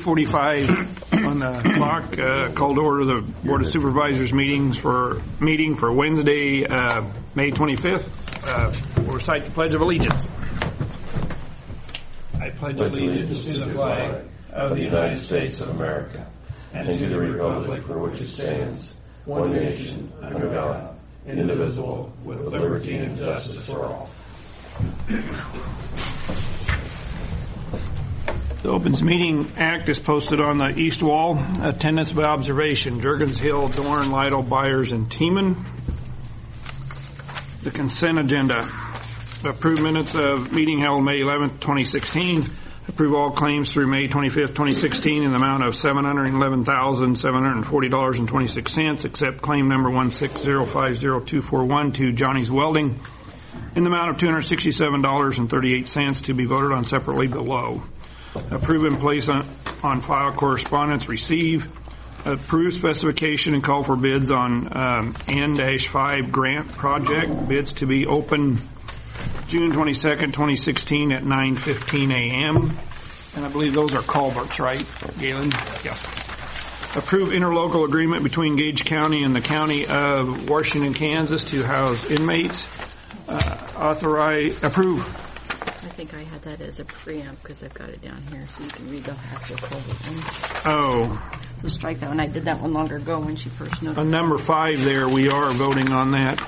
8:45 on the clock. Call to order the Board of Supervisors meeting for Wednesday, May 25th. We'll recite the Pledge of Allegiance. I pledge allegiance to the flag of the United States of America and to the republic for which it stands, one nation, under God, indivisible, with liberty and justice for all. The Opens Meeting Act is posted on the east wall. Attendance by observation: Juergens, Hill, Dorn, Lytle, Byers, and Tiemann. The consent agenda. Approved minutes of meeting held May 11th, 2016. Approve all claims through May 25th, 2016 in the amount of $711,740.26, except claim number 160502412 to Johnny's Welding in the amount of $267.38 to be voted on separately below. Approve and place on file correspondence. Receive. Approve specification and call for bids on N-5 grant project. Bids to be open June 22nd, 2016 at 9:15 a.m. And I believe those are culverts, right, Galen? Yeah. Approve interlocal agreement between Gage County and the County of Washington, Kansas to house inmates. Approve. I think I had that as a preamp because I've got it down here so you can read the actual culvert one. Oh. So strike that one. I did that one longer ago when she first noted. On number 5 there, we are voting on that.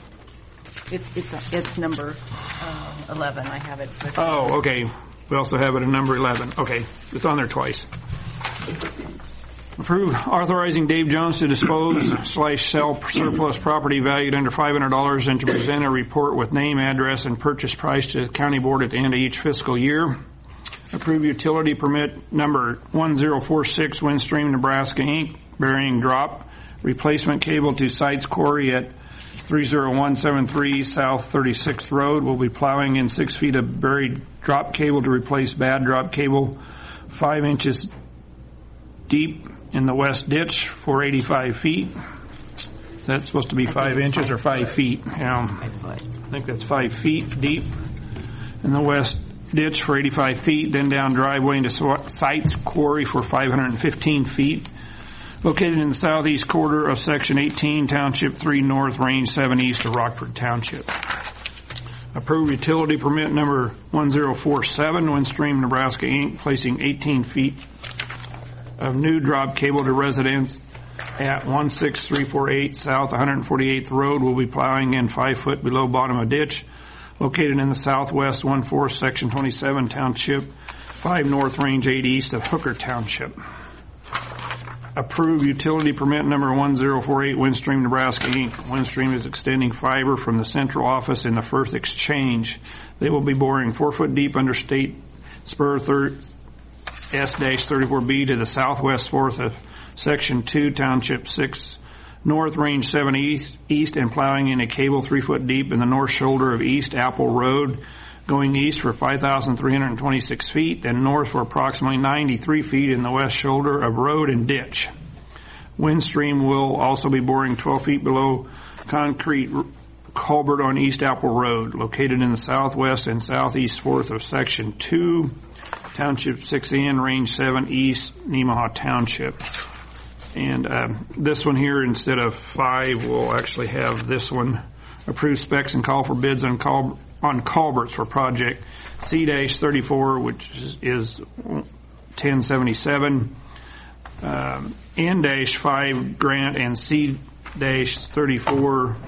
It's number 11. I have it. Oh, okay. We also have it at number 11. Okay. It's on there twice. Approve authorizing Dave Jones to dispose/sell surplus property valued under $500 and to present a report with name, address, and purchase price to the county board at the end of each fiscal year. Approve utility permit number 1046 Windstream, Nebraska, Inc., burying drop replacement cable to Sites Quarry at 30173 South 36th Road. We'll be plowing in 6 feet of buried drop cable to replace bad drop cable 5 inches deep in the west ditch for 85 feet. Is that supposed to be 5 inches or 5 feet? I think that's 5 feet deep in the west ditch for 85 feet, then down driveway into Sites Quarry for 515 feet. Located in the southeast quarter of Section 18, Township 3 North, Range 7 East of Rockford Township. Approve utility permit number 1047, Windstream, Nebraska, Inc., placing 18 feet of new drop cable to residents at 16348 South 148th Road. We'll be plowing in 5 foot below bottom of ditch. Located in the southwest 1/4, Section 27, Township 5 North, Range 8 East of Hooker Township. Approve utility permit number 1048, Windstream, Nebraska, Inc. Windstream is extending fiber from the central office in the Firth Exchange. They will be boring 4 foot deep under State Spur S-34B to the southwest 4th of Section 2, Township 6 North, Range 7 East, and plowing in a cable 3 foot deep in the north shoulder of East Apple Road, going east for 5,326 feet, then north for approximately 93 feet in the west shoulder of road and ditch. Windstream will also be boring 12 feet below concrete culvert on East Apple Road, located in the southwest and southeast 4th of Section 2, Township 6N, Range 7 East, Nemaha Township. And this one here, instead of 5, we'll actually have this one. Approve specs and call for bids on culverts for project C-34, which is 1077, N-5 grant, and C-34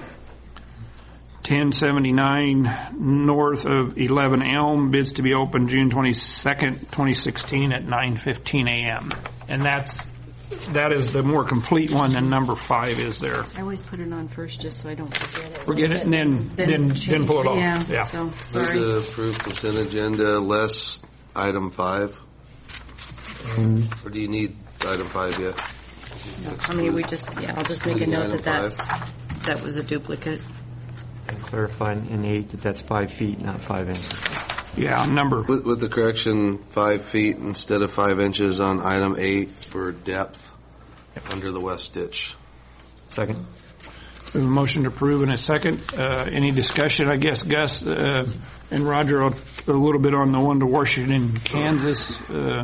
1079 north of 11 Elm. Bids to be open June 22nd, 2016 at 9:15 a.m. And that is the more complete one than number 5 is there. I always put it on first just so I don't forget it. Forget it and then pull it off. Yeah. So, sorry. Does the approved consent agenda less item 5? Or do you need item 5 yet? No, I mean, I'll just make a note that was a duplicate. And clarifying in 8 that's 5 feet, not 5 inches. Yeah, number. With the correction, 5 feet instead of 5 inches on item 8 for depth under the west ditch. Second. We have a motion to approve in a second. Any discussion? I guess Gus and Roger, a little bit on the one to Washington, Kansas.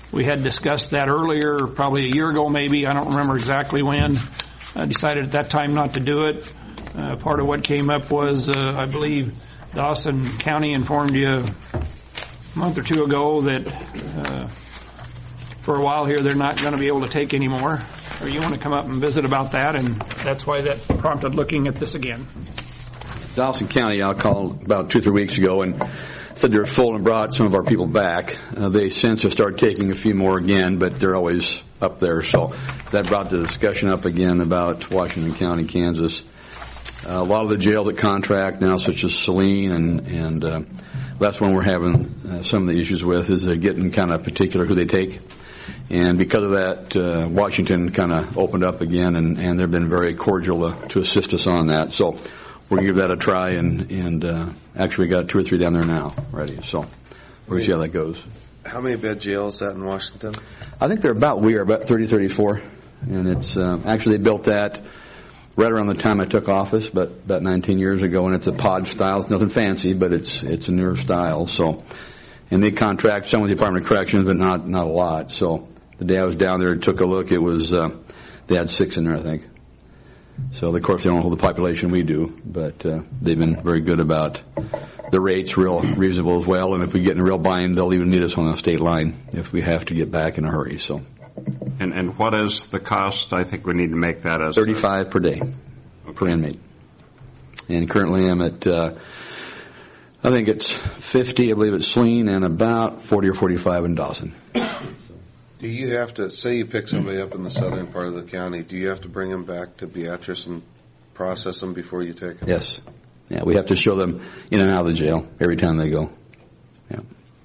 We had discussed that earlier, probably a year ago maybe, I don't remember exactly when. Decided at that time not to do it. Part of what came up was, I believe, Dawson County informed you a month or two ago that for a while here they're not going to be able to take any more. Or you want to come up and visit about that, and that's why that prompted looking at this again. Dawson County, I called about 2 or 3 weeks ago and said they're full and brought some of our people back. They since have started taking a few more again, but they're always up there. So that brought the discussion up again about Washington County, Kansas. A lot of the jails that contract now, such as Saline, and that's one we're having some of the issues with, is they're getting kind of particular who they take. And because of that, Washington kind of opened up again, and they've been very cordial to assist us on that. So we're going to give that a try, and actually we got 2 or 3 down there now already. So we'll see how that goes. How many bed jail is that in Washington? I think we are about 30, 34. And it's actually they built that right around the time I took office, but about 19 years ago, and it's a pod style. It's nothing fancy, but it's a newer style. So, and they contract some with the Department of Corrections, but not a lot. So the day I was down there and took a look, it was they had 6 in there, I think. So of course they don't hold the population we do, but they've been very good about the rates, real reasonable as well. And if we get in a real bind, they'll even need us on the state line if we have to get back in a hurry. So. And what is the cost? I think we need to make that as $35 per day per inmate. And currently I'm at, I think it's 50, I believe it's Saline, and about 40 or 45 in Dawson. Do you have to, say you pick somebody up in the southern part of the county, do you have to bring them back to Beatrice and process them before you take them? Yes. Yeah, we have to show them in and out of the jail every time they go. Yeah.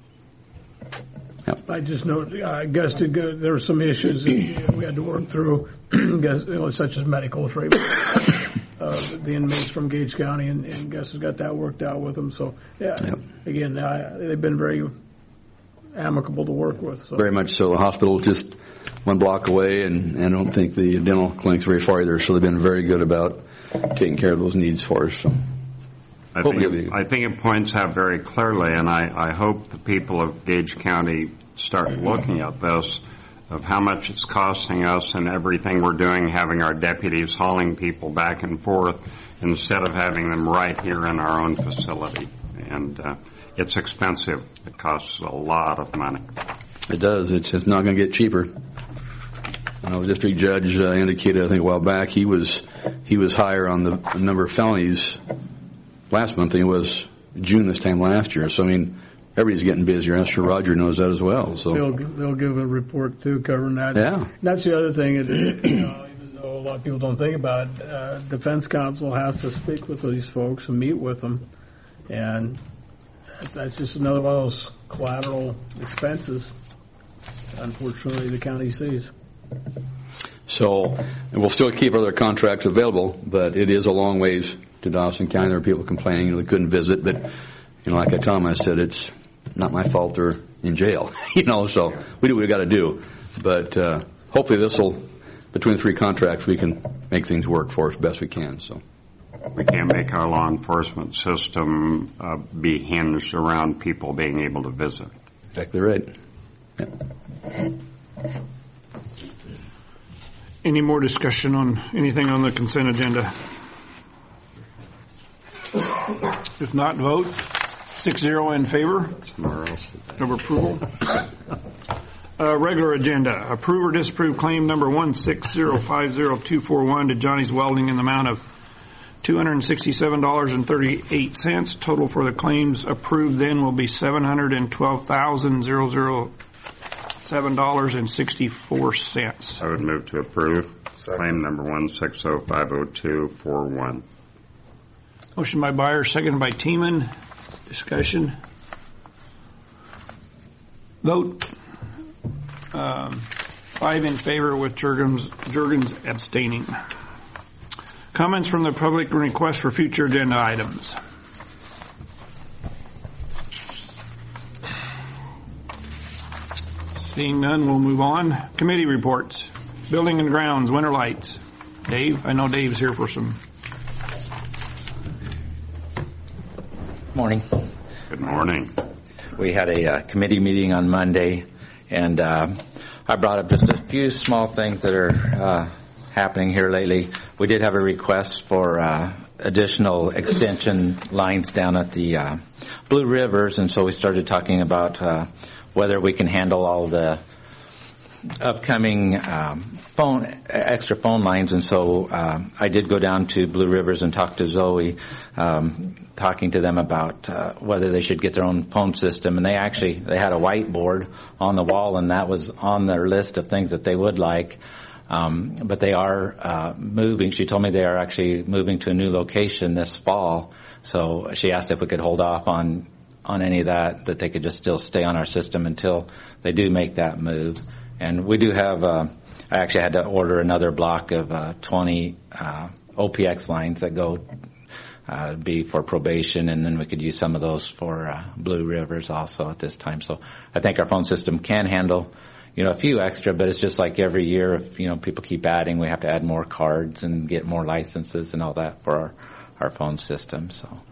I just know Gus did good. There were some issues that we had to work through, such as medical treatment. The inmates from Gage County, and Gus has got that worked out with them. So, yeah, again, they've been very amicable to work with. So. Very much so. The hospital is just 1 block away, and I don't think the dental clinic's very far either. So they've been very good about taking care of those needs for us. So. I think it points out very clearly, and I hope the people of Gage County start looking at this, of how much it's costing us and everything we're doing, having our deputies hauling people back and forth instead of having them right here in our own facility. And it's expensive. It costs a lot of money. It does. It's not going to get cheaper. The district judge indicated, I think, a while back, he was higher on the number of felonies last month than it was June this time last year. So, I mean, everybody's getting busier. I'm sure Roger knows that as well. So they'll give a report, too, covering that. Yeah. That's the other thing, even though a lot of people don't think about it, defense counsel has to speak with these folks and meet with them. And that's just another one of those collateral expenses, unfortunately, the county sees. So we'll still keep other contracts available, but it is a long ways to Dawson County. There are people complaining they couldn't visit, but like I tell them, I said it's not my fault they're in jail. So we do what we got to do. But hopefully this will, between 3 contracts, we can make things work for us best we can. So we can't make our law enforcement system be hinged around people being able to visit. Exactly right. Yeah. Any more discussion on anything on the consent agenda? If not, vote. 6-0 in favor of approval. Regular agenda. Approve or disapprove claim number 16050-241 to Johnny's Welding in the amount of $267.38. Total for the claims approved then will be $712,007.64. I would move to approve claim number 16050-241. Motion by Byers, seconded by Tiemann. Discussion. Vote. 5 in favor with Juergens abstaining. Comments from the public and requests for future agenda items. Seeing none, we'll move on. Committee reports. Building and Grounds, Winter Lights. Dave, I know Dave's here for some. Morning. Good morning. We had a committee meeting on Monday, And I brought up just a few small things that are happening here lately. We did have a request for additional extension lines down at the Blue Rivers, and so we started talking about whether we can handle all the upcoming extra phone lines. And so I did go down to Blue Rivers and talk to Zoe, talking to them about whether they should get their own phone system. And they had a whiteboard on the wall, and that was on their list of things that they would like. But they are moving. She told me they are actually moving to a new location this fall. So she asked if we could hold off on any of that they could just still stay on our system until they do make that move. And we do have, I actually had to order another block of 20 OPX lines that go be for probation, and then we could use some of those for Blue Rivers also at this time. So I think our phone system can handle a few extra, but it's just like every year, if, people keep adding, we have to add more cards and get more licenses and all that for our phone system,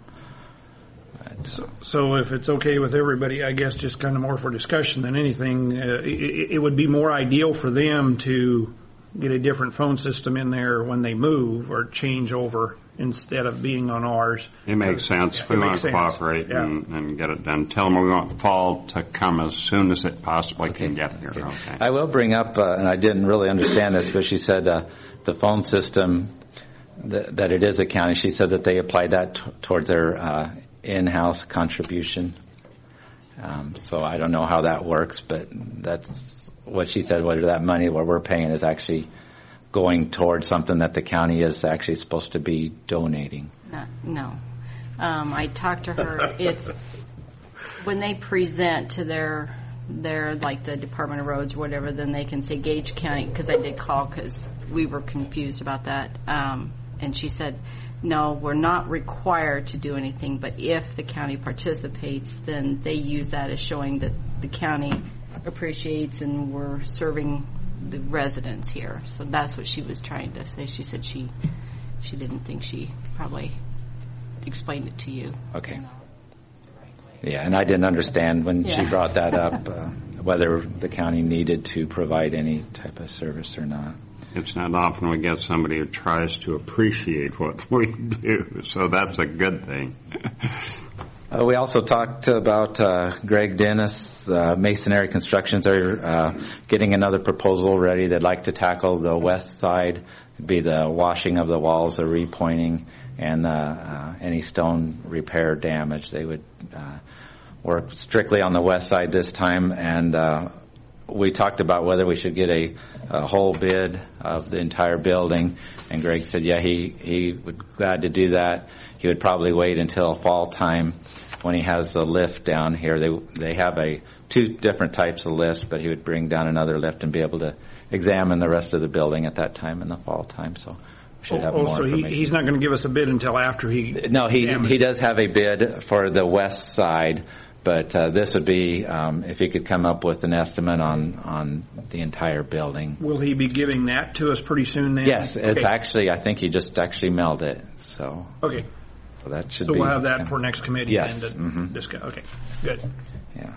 So if it's okay with everybody, I guess just kind of more for discussion than anything, it would be more ideal for them to get a different phone system in there when they move or change over instead of being on ours. It makes sense. We want to cooperate and get it done. Tell them we want fall to come as soon as it possibly can get here. Okay. I will bring up, and I didn't really understand this, but she said the phone system, that it is a county, she said that they applied that towards their in-house contribution. So I don't know how that works, but that's what she said, whether that money what we're paying is actually going towards something that the county is actually supposed to be donating. No. I talked to her. It's when they present to their like the Department of Roads or whatever, then they can say Gage County, because I did call because we were confused about that. And she said, no, we're not required to do anything, but if the county participates, then they use that as showing that the county appreciates and we're serving the residents here. So that's what she was trying to say. She said she didn't think she probably explained it to you. Okay. Yeah, and I didn't understand when she brought that up whether the county needed to provide any type of service or not. It's not often we get somebody who tries to appreciate what we do, so that's a good thing. We also talked about Greg Dennis, Masonry Constructions. They're getting another proposal ready. They'd like to tackle the west side, it'd be the washing of the walls, the repointing, and any stone repair damage. They would work strictly on the west side this time, and we talked about whether we should get a whole bid of the entire building, and Greg said, he would be glad to do that. He would probably wait until fall time when he has the lift down here. They have two different types of lifts, but he would bring down another lift and be able to examine the rest of the building at that time in the fall time. So we should have more information. He's not going to give us a bid until after he... No, he does have a bid for the west side. But this would be if he could come up with an estimate on the entire building. Will he be giving that to us pretty soon then? Yes, it's actually, I think he just actually mailed it. So okay. So that should be. So we'll have that for next committee. Yes. Then to discuss. Okay. Good. Yeah.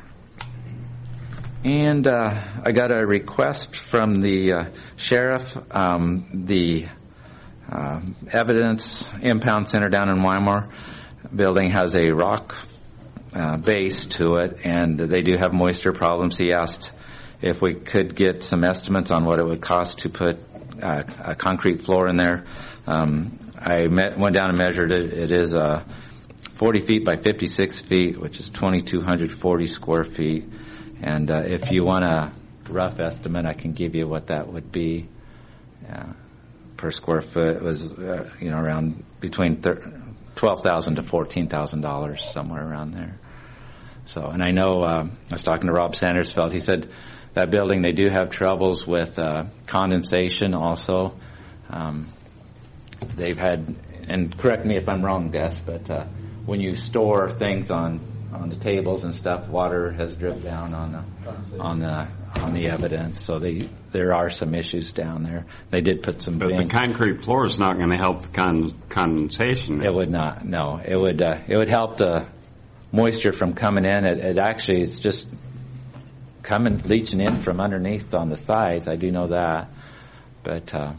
And I got a request from the sheriff. The evidence impound center down in Weimar building has a rock base to it, and they do have moisture problems. He asked if we could get some estimates on what it would cost to put a concrete floor in there. I went down and measured it. It is 40 feet by 56 feet, which is 2,240 square feet. And if you want a rough estimate, I can give you what that would be per square foot. It was around between $12,000 to $14,000, somewhere around there. So, and I know I was talking to Rob Sandersfeld. He said that building, they do have troubles with condensation also. They've had, and correct me if I'm wrong, Gus, but when you store things on the tables and stuff, water has dripped down on the evidence. So there are some issues down there. They did put some. But the concrete floor is not going to help the condensation. It would not. No, it would help the moisture from coming in. It actually, it's just coming, leaching in from underneath on the sides. I do know that. But I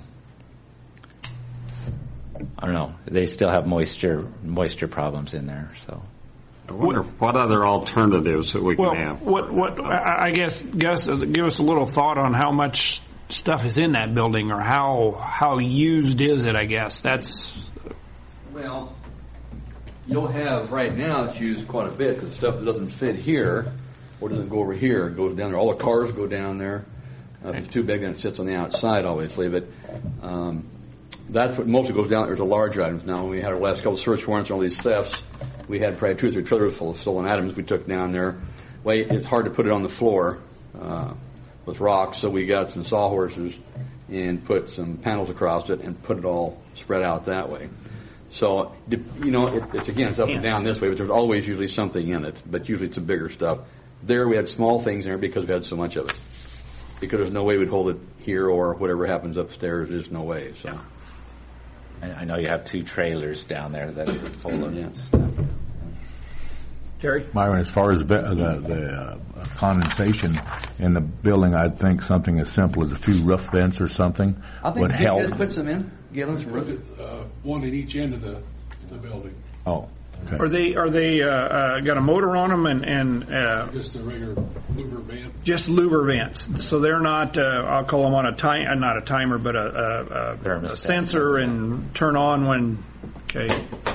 don't know. They still have moisture problems in there. So I wonder what other alternatives that we can have. I guess, Gus, give us a little thought on how much stuff is in that building, or how used is it? I guess that's. Well, you'll have right now it's used quite a bit because stuff that doesn't fit here or doesn't go over here goes down there. All the cars go down there. If it's too big, then it sits on the outside, obviously. But that's what mostly goes down. There's the larger items. Now, when we had our last couple of search warrants on all these thefts, we had probably 2 or 3 trailers full of stolen items we took down there. Well, it's hard to put it on the floor with rocks, so we got some sawhorses and put some panels across it and put it all spread out that way. So, it's up and down this way, but there's always usually something in it, but usually it's the bigger stuff. There we had small things in there because we had so much of it. Because there's no way we'd hold it here, or whatever happens upstairs, there's no way. So, I know you have 2 trailers down there that are full of stuff. Terry? Myron, as far as the condensation in the building, I'd think something as simple as a few roof vents or something would help. You guys put some in? Give us some roof. One at each end of the building. Oh, okay. Are they got a motor on them and Just a regular louver vent. just louver vents? So they're not. I'll call them on not a timer, but a sensor and turn on when. Okay.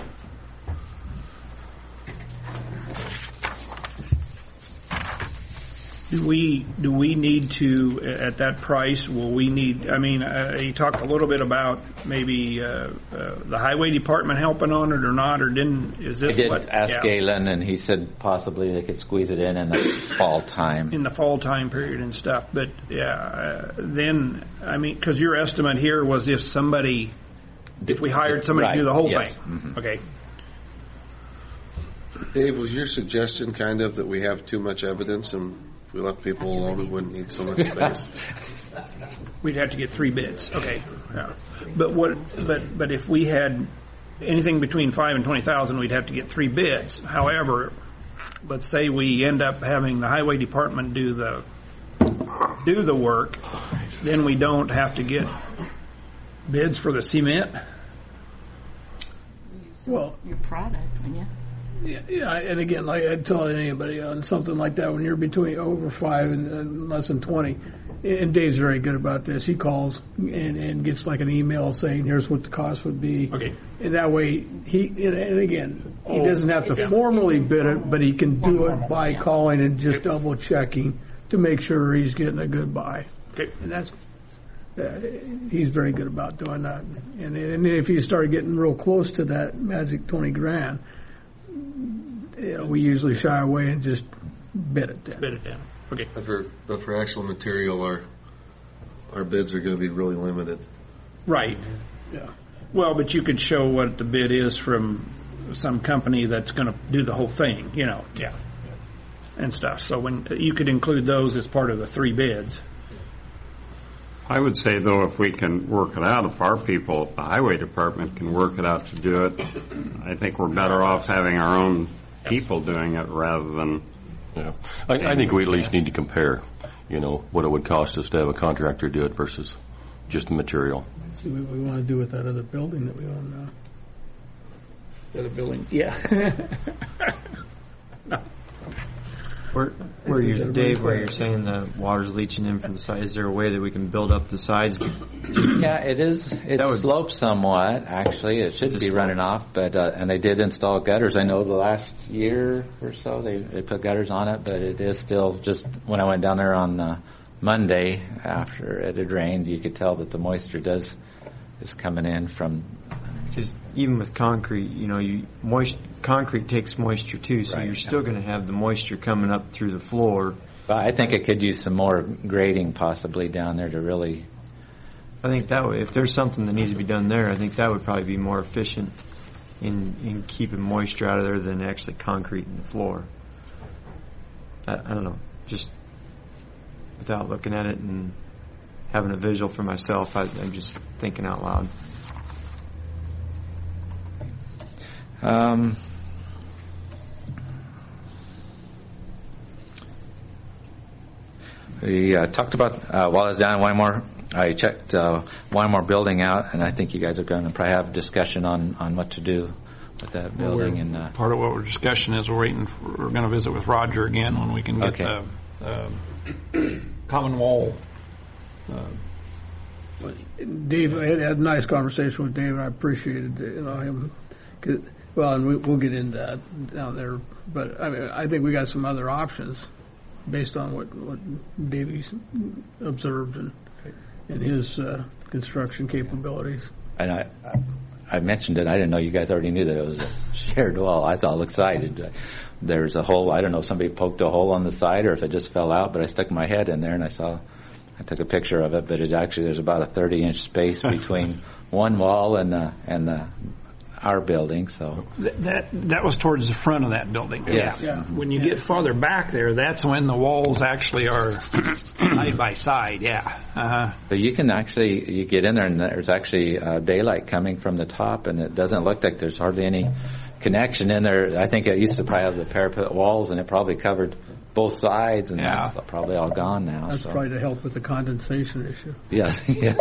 Do we need to, at that price, will we need, you talked a little bit about maybe the highway department helping on it or not, or is this what? I did ask Galen, and he said possibly they could squeeze it in the fall time. In the fall time period and stuff. But, then, because your estimate here was if we hired somebody to do the whole thing. Mm-hmm. Okay. Dave, was your suggestion kind of that we have too much evidence and if we left people alone, we wouldn't need so much space? We'd have to get 3 bids. Okay. Yeah. But if we had anything between 5 and 20,000, we'd have to get 3 bids. However, let's say we end up having the highway department do the work, then we don't have to get bids for the cement. Well, your product, wouldn't you? Yeah, and again, like I tell anybody on something like that, when you're between over 5 and less than 20, and Dave's very good about this. He calls and gets like an email saying, "Here's what the cost would be." Okay. And that way, he doesn't have to formally bid it, but he can do it by calling and just double checking to make sure he's getting a good buy. Okay. And that's he's very good about doing that. And if you start getting real close to that magic $20,000. We usually shy away and just bid it down. Okay. But for actual material, our bids are going to be really limited. Right. Yeah. Well, but you could show what the bid is from some company that's going to do the whole thing, yeah, and stuff. So when you could include those as part of the 3 bids. I would say, though, if we can work it out, if our people at the highway department can work it out to do it, I think we're better off having our own people doing it rather than... Yeah. I think we at least need to compare, what it would cost us to have a contractor do it versus just the material. See what we want to do with that other building that we own now. The other building? Yeah. No. Where you're saying the water's leaching in from the side, is there a way that we can build up the sides? Yeah, it is. It slopes somewhat, actually. It should be running off, but and they did install gutters. I know the last year or so they put gutters on it, but it is still just, when I went down there on Monday after it had rained, you could tell that the moisture is coming in from... Because even with concrete, concrete takes moisture too, so you're still going to have the moisture coming up through the floor. But I think it could use some more grading possibly down there to really... I think that way, if there's something that needs to be done there, I think that would probably be more efficient in keeping moisture out of there than actually concrete in the floor. I don't know, just without looking at it and having a visual for myself, I'm just thinking out loud. We talked about, while I was down in Wymore, I checked Wymore building out, and I think you guys are going to probably have a discussion on what to do with that building. And part of what we're discussing is we're going to visit with Roger again when we can get the common wall. Dave, I had a nice conversation with Dave, and I appreciated him. Well, and we'll get into that down there, but I mean, I think we got some other options based on what Davey's observed and his construction capabilities. And I mentioned it. I didn't know you guys already knew that it was a shared wall. I was all excited. There's a hole. I don't know if somebody poked a hole on the side or if it just fell out, but I stuck my head in there and I took a picture of it, but there's about a 30-inch space between one wall and our building. So that was towards the front of that building. Yes. Yeah. When you get farther back there, that's when the walls actually are side by side. Yeah. Uh-huh. But you get in there and there's actually daylight coming from the top, and it doesn't look like there's hardly any connection in there. I think it used to probably have the parapet walls, and it probably covered both sides, and that's probably all gone now. That's probably to help with the condensation issue. Yes. Now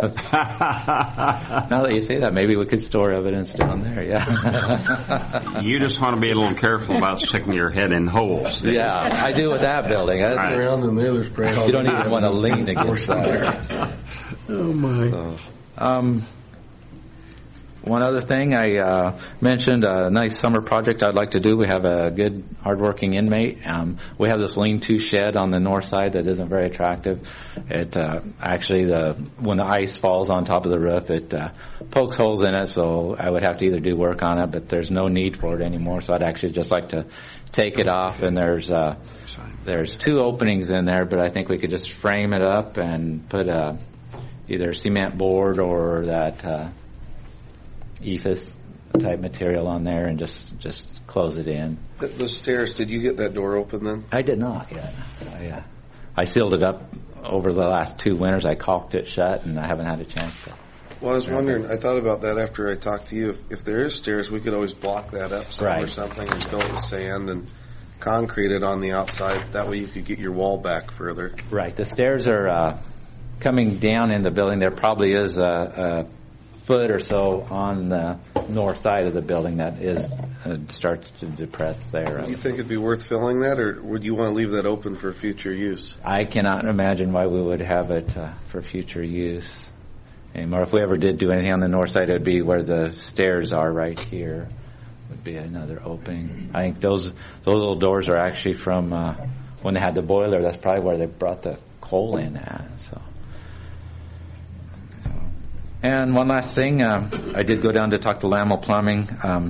that you say that, maybe we could store evidence down there. Yeah. You just want to be a little careful about sticking your head in holes. Yeah, I do with that building. Around and the other's praying. You don't even want to lean against that. Oh my. One other thing I mentioned, a nice summer project I'd like to do. We have a good, hardworking inmate. We have this lean-to shed on the north side that isn't very attractive. It when the ice falls on top of the roof, it pokes holes in it, so I would have to either do work on it, but there's no need for it anymore, so I'd actually just like to take it off, and there's two openings in there, but I think we could just frame it up and put either cement board or that EIFS type material on there and just close it in. The stairs, did you get that door open then? I did not yet. I sealed it up over the last 2 winters. I caulked it shut, and I haven't had a chance to. Well, I was wondering, I thought about that after I talked to you. If there is stairs, we could always block that up or something and fill it with sand and concrete it on the outside. That way you could get your wall back further. Right. The stairs are coming down in the building. There probably is a foot or so on the north side of the building that starts to depress there. Do you think it'd be worth filling that, or would you want to leave that open for future use? I cannot imagine why we would have it for future use anymore. If we ever did do anything on the north side, it would be where the stairs are right here. Would be another opening. I think those little doors are actually from when they had the boiler. That's probably where they brought the coal in at. So. And one last thing, I did go down to talk to Lamel Plumbing.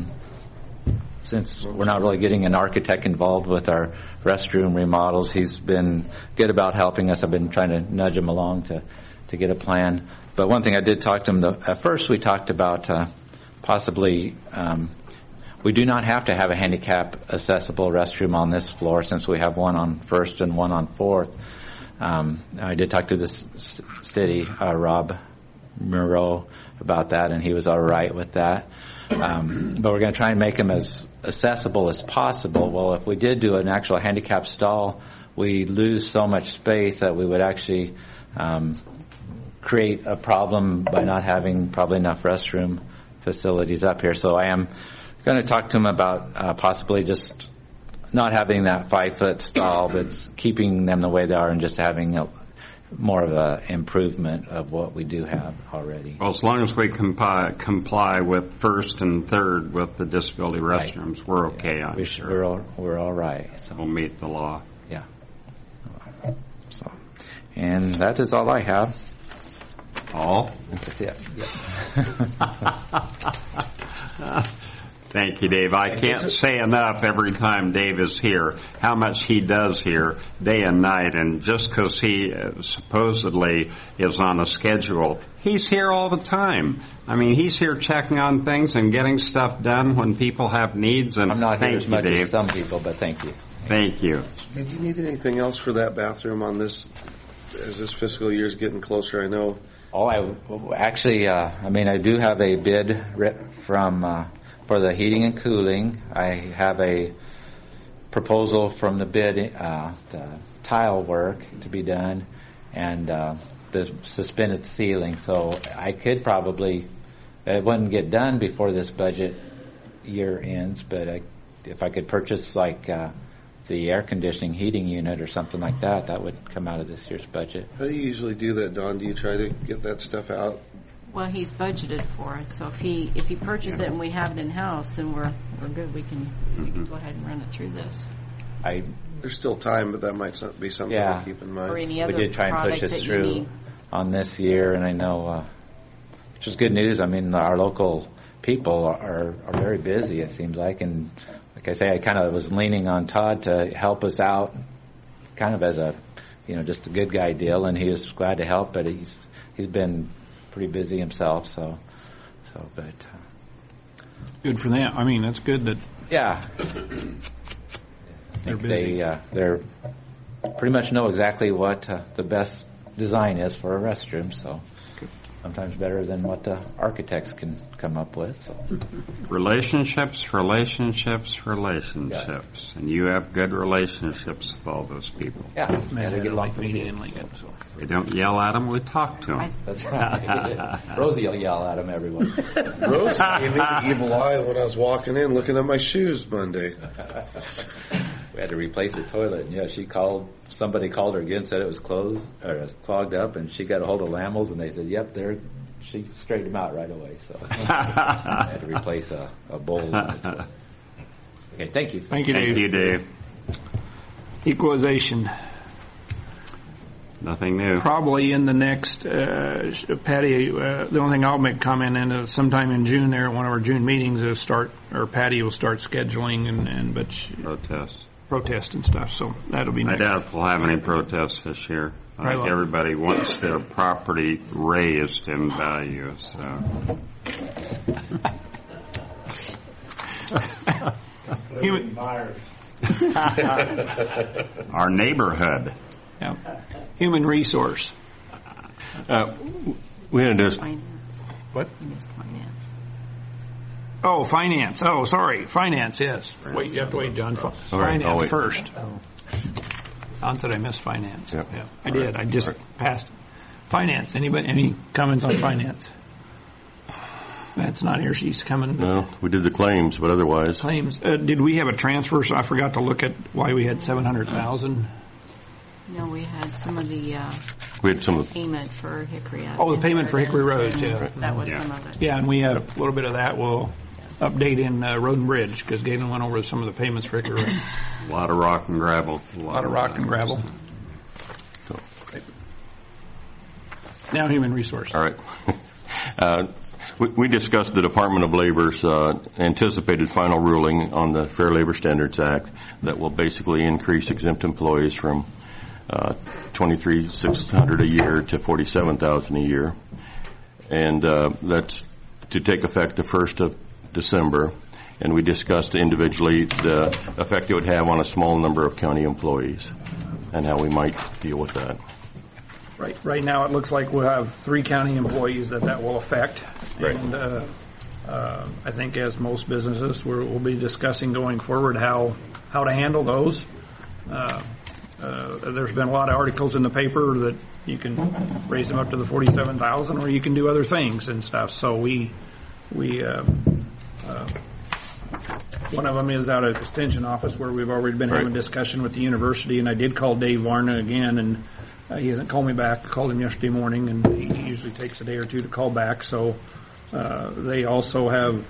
Since we're not really getting an architect involved with our restroom remodels, he's been good about helping us. I've been trying to nudge him along to get a plan. But one thing I did talk to him, at first we talked about possibly, we do not have to have a handicap accessible restroom on this floor since we have one on First and one on Fourth. I did talk to the city, Rob Moreau, about that, and he was all right with that. But we're going to try and make them as accessible as possible. Well, if we did do an actual handicap stall, we lose so much space that we would actually create a problem by not having probably enough restroom facilities up here. So I am going to talk to him about possibly just not having that 5-foot stall, but keeping them the way they are and just having more of an improvement of what we do have already. Well, as long as we comply with First and Third with the disability restrooms, we're okay. I'm sure we're all right. So. We'll meet the law. Yeah. So, and that is all I have. All? That's it. Yeah. Thank you, Dave. I can't say enough every time Dave is here how much he does here day and night. And just because he supposedly is on a schedule, he's here all the time. I mean, he's here checking on things and getting stuff done when people have needs. And I'm not here as much as some people, but thank you. Thank you. Hey, do you need anything else for that bathroom on this, as this fiscal year is getting closer? I know. Oh, I do have a bid from for the heating and cooling. I have a proposal from the bid, the tile work to be done. and the suspended ceiling. So I could probably, it wouldn't get done before this budget year ends, but if I could purchase like the air conditioning heating unit or something like that, that would come out of this year's budget. How do you usually do that, Don? Do you try to get that stuff out? Well, he's budgeted for it, so if he purchases it and we have it in house, then we're good. We can go ahead and run it through this. There's still time, but that might be something to keep in mind. Or any other we did try and push it through on this year, and I know, which is good news. I mean, our local people are very busy, it seems like, and like I say, I kind of was leaning on Todd to help us out, kind of as a, just a good guy deal, and he was glad to help, but he's been pretty busy himself, but good for them. I mean, that's good that they're busy. They're pretty much know exactly what the best design is for a restroom, so sometimes better than what the architects can come up with. So. Relationships, and you have good relationships with all those people. Yeah, man, they get like meeting in Lincoln. So. We don't yell at them; we talk to them. That's right. Rosie will yell at them, everyone. Rosie gave me the evil eye when I was walking in, looking at my shoes Monday. We had to replace the toilet, and somebody called her again, said it was clogged up, and she got a hold of Lamels, and they said, yep, she straightened them out right away, so I had to replace a bowl. Okay, thank you. Thank you, Dave. Thank you, Dave. Equalization. Nothing new. Probably in the next, Patty, the only thing I'll make comment in is sometime in June there at one of our June meetings Patty will start scheduling protest and stuff, so that'll be next. I doubt if we'll have any protests this year. I think everybody wants their property raised in value, so. Our neighborhood. Yeah. Human resource. We had this. What? Oh, finance. Oh, sorry. Finance, yes. Wait, you have to wait, John. Finance first. Don said I missed finance. Yep. Yeah, I did. I just passed. Finance. Anybody? Any comments on finance? That's not here. She's coming. No, we did the claims, but otherwise. Claims. Did we have a transfer? So I forgot to look at why we had $700,000. No, we had some of the payment for Hickory. Oh, the payment for Hickory Road, yeah. That was some of it. Yeah, and we had a little bit of that. We'll update in Road and Bridge because Galen went over some of the payments for Hickory Road. A lot of rock and gravel. A lot of rock and gravel. Now human resource. All right. We discussed the Department of Labor's anticipated final ruling on the Fair Labor Standards Act that will basically increase exempt employees from $23,600 a year to $47,000 a year, and that's to take effect the 1st of December. And we discussed individually the effect it would have on a small number of county employees and how we might deal with that. Right now, it looks like we'll have 3 county employees that will affect. Right. And I think, as most businesses, we'll be discussing going forward how to handle those. There's been a lot of articles in the paper that you can raise them up to the $47,000, or you can do other things and stuff. So we one of them is out of Extension office where we've already been having a discussion with the university, and I did call Dave Varna again, and he hasn't called me back. I called him yesterday morning, and he usually takes a day or two to call back. So they also have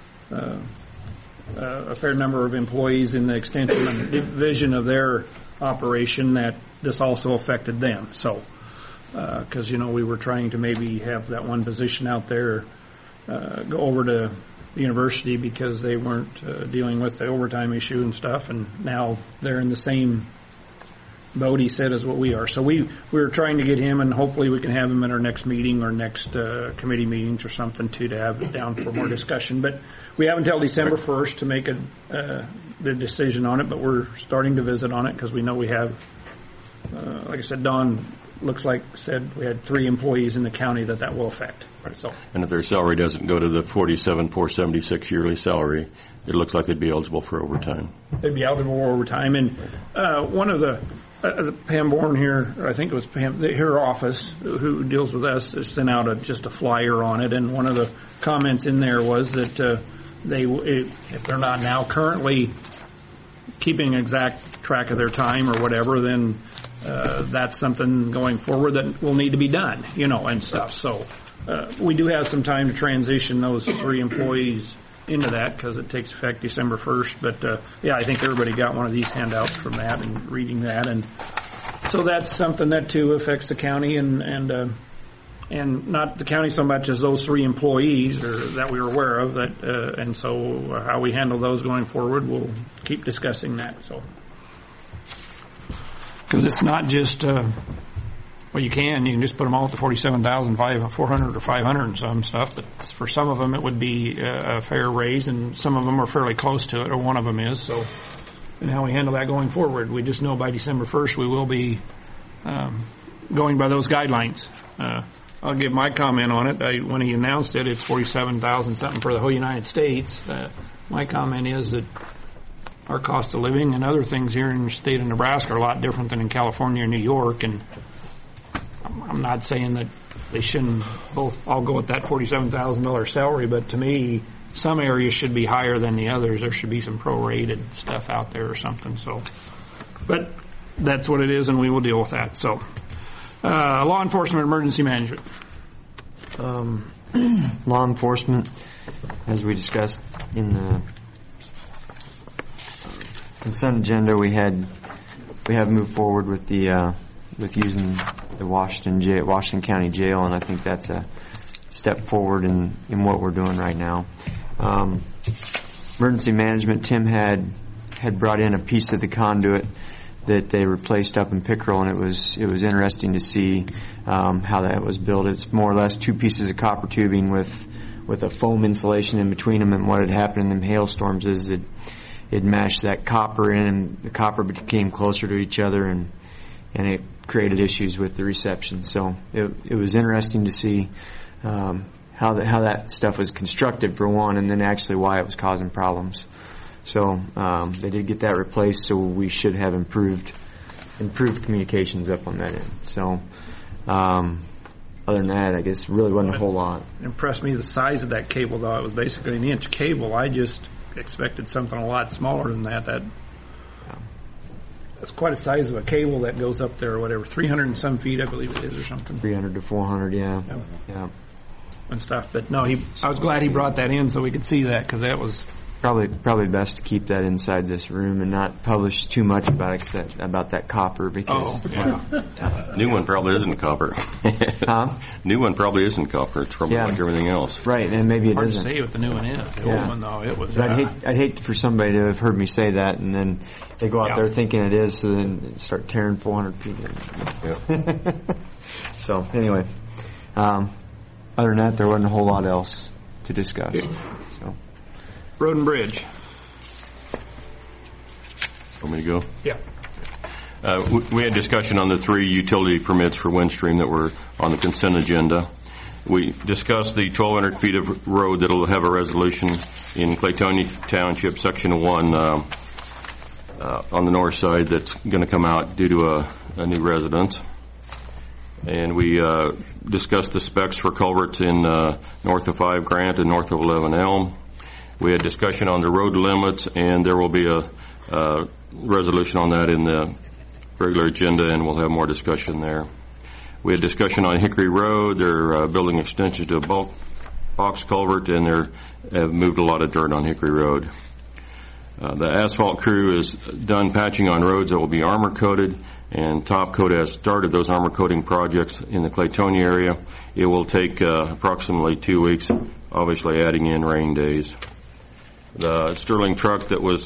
a fair number of employees in the Extension division of their operation that this also affected them. So, because we were trying to maybe have that one position out there go over to the university because they weren't dealing with the overtime issue and stuff, and now they're in the same boat, he said, as what we are. So we were trying to get him, and hopefully we can have him at our next meeting or next committee meetings or something to have it down for more discussion. But we have until December 1st to make the decision on it, but we're starting to visit on it because we know we have like I said, Don said we had 3 employees in the county that will affect. So, and if their salary doesn't go to the $47,476 yearly salary, it looks like they'd be eligible for overtime. They'd be eligible for overtime. And one of the Pam Bourne here, I think it was Pam, her office, who deals with us, sent out just a flyer on it. And one of the comments in there was that if they're not now currently keeping exact track of their time or whatever, then that's something going forward that will need to be done, and stuff. So we do have some time to transition those 3 employees into that because it takes effect December 1st. But I think everybody got one of these handouts from that and reading that, and so that's something that too affects the county and not the county so much as those 3 employees that we were aware of. And so how we handle those going forward, we'll keep discussing that. So. Because it's not just, you can just put them all at the $47,400 or $500 and some stuff, but for some of them it would be a fair raise, and some of them are fairly close to it, or one of them is. So, and how we handle that going forward, we just know by December 1st we will be going by those guidelines. I'll give my comment on it. When he announced it, it's $47,000 something for the whole United States. My comment is that our cost of living and other things here in the state of Nebraska are a lot different than in California or New York, and I'm not saying that they shouldn't both all go at that $47,000 salary, but to me, some areas should be higher than the others. There should be some prorated stuff out there or something. So, but that's what it is, and we will deal with that. So, law enforcement, emergency management. Law enforcement, as we discussed in the consent agenda, we have moved forward with the with using the Washington County Jail, and I think that's a step forward in what we're doing right now. Emergency management, Tim had brought in a piece of the conduit that they replaced up in Pickerel, and it was interesting to see how that was built. It's more or less 2 pieces of copper tubing with a foam insulation in between them, and what had happened in the hailstorms is it mashed that copper in, and the copper became closer to each other, and it created issues with the reception. So it was interesting to see how that stuff was constructed, for one, and then actually why it was causing problems. So they did get that replaced, so we should have improved communications up on that end. So other than that, I guess really wasn't a whole lot. It impressed me the size of that cable, though. It was basically an inch cable. I just expected something a lot smaller than that. That's quite a size of a cable that goes up there, or whatever, 300 and some feet, I believe it is, or something. 300 to 400, yeah. And stuff. But no, I was glad he brought that in so we could see that, because that was probably best to keep that inside this room and not publish too much about that copper, because new one probably isn't copper. New one probably isn't copper. It's probably like everything else. Right, and maybe it hard isn't. Hard to say what the new one is. The old one, though, it was. But I'd hate for somebody to have heard me say that and then they go out there thinking it is, so then start tearing 400 feet in. So anyway, other than that, there wasn't a whole lot else to discuss. So. Road and Bridge. Want me to go? Yeah. We had discussion on the 3 utility permits for Windstream that were on the consent agenda. We discussed the 1,200 feet of road that will have a resolution in Claytonia Township, Section 1, on the north side, that's going to come out due to a new residence. And we discussed the specs for culverts in north of 5 Grant and north of 11 Elm. We had discussion on the road limits, and there will be a resolution on that in the regular agenda, and we'll have more discussion there. We had discussion on Hickory Road. They're building extensions to a box culvert, and they have moved a lot of dirt on Hickory Road. The asphalt crew is done patching on roads that will be armor coated, and Top Coat has started those armor coating projects in the Claytonia area. It will take approximately 2 weeks, obviously adding in rain days. The Sterling truck that was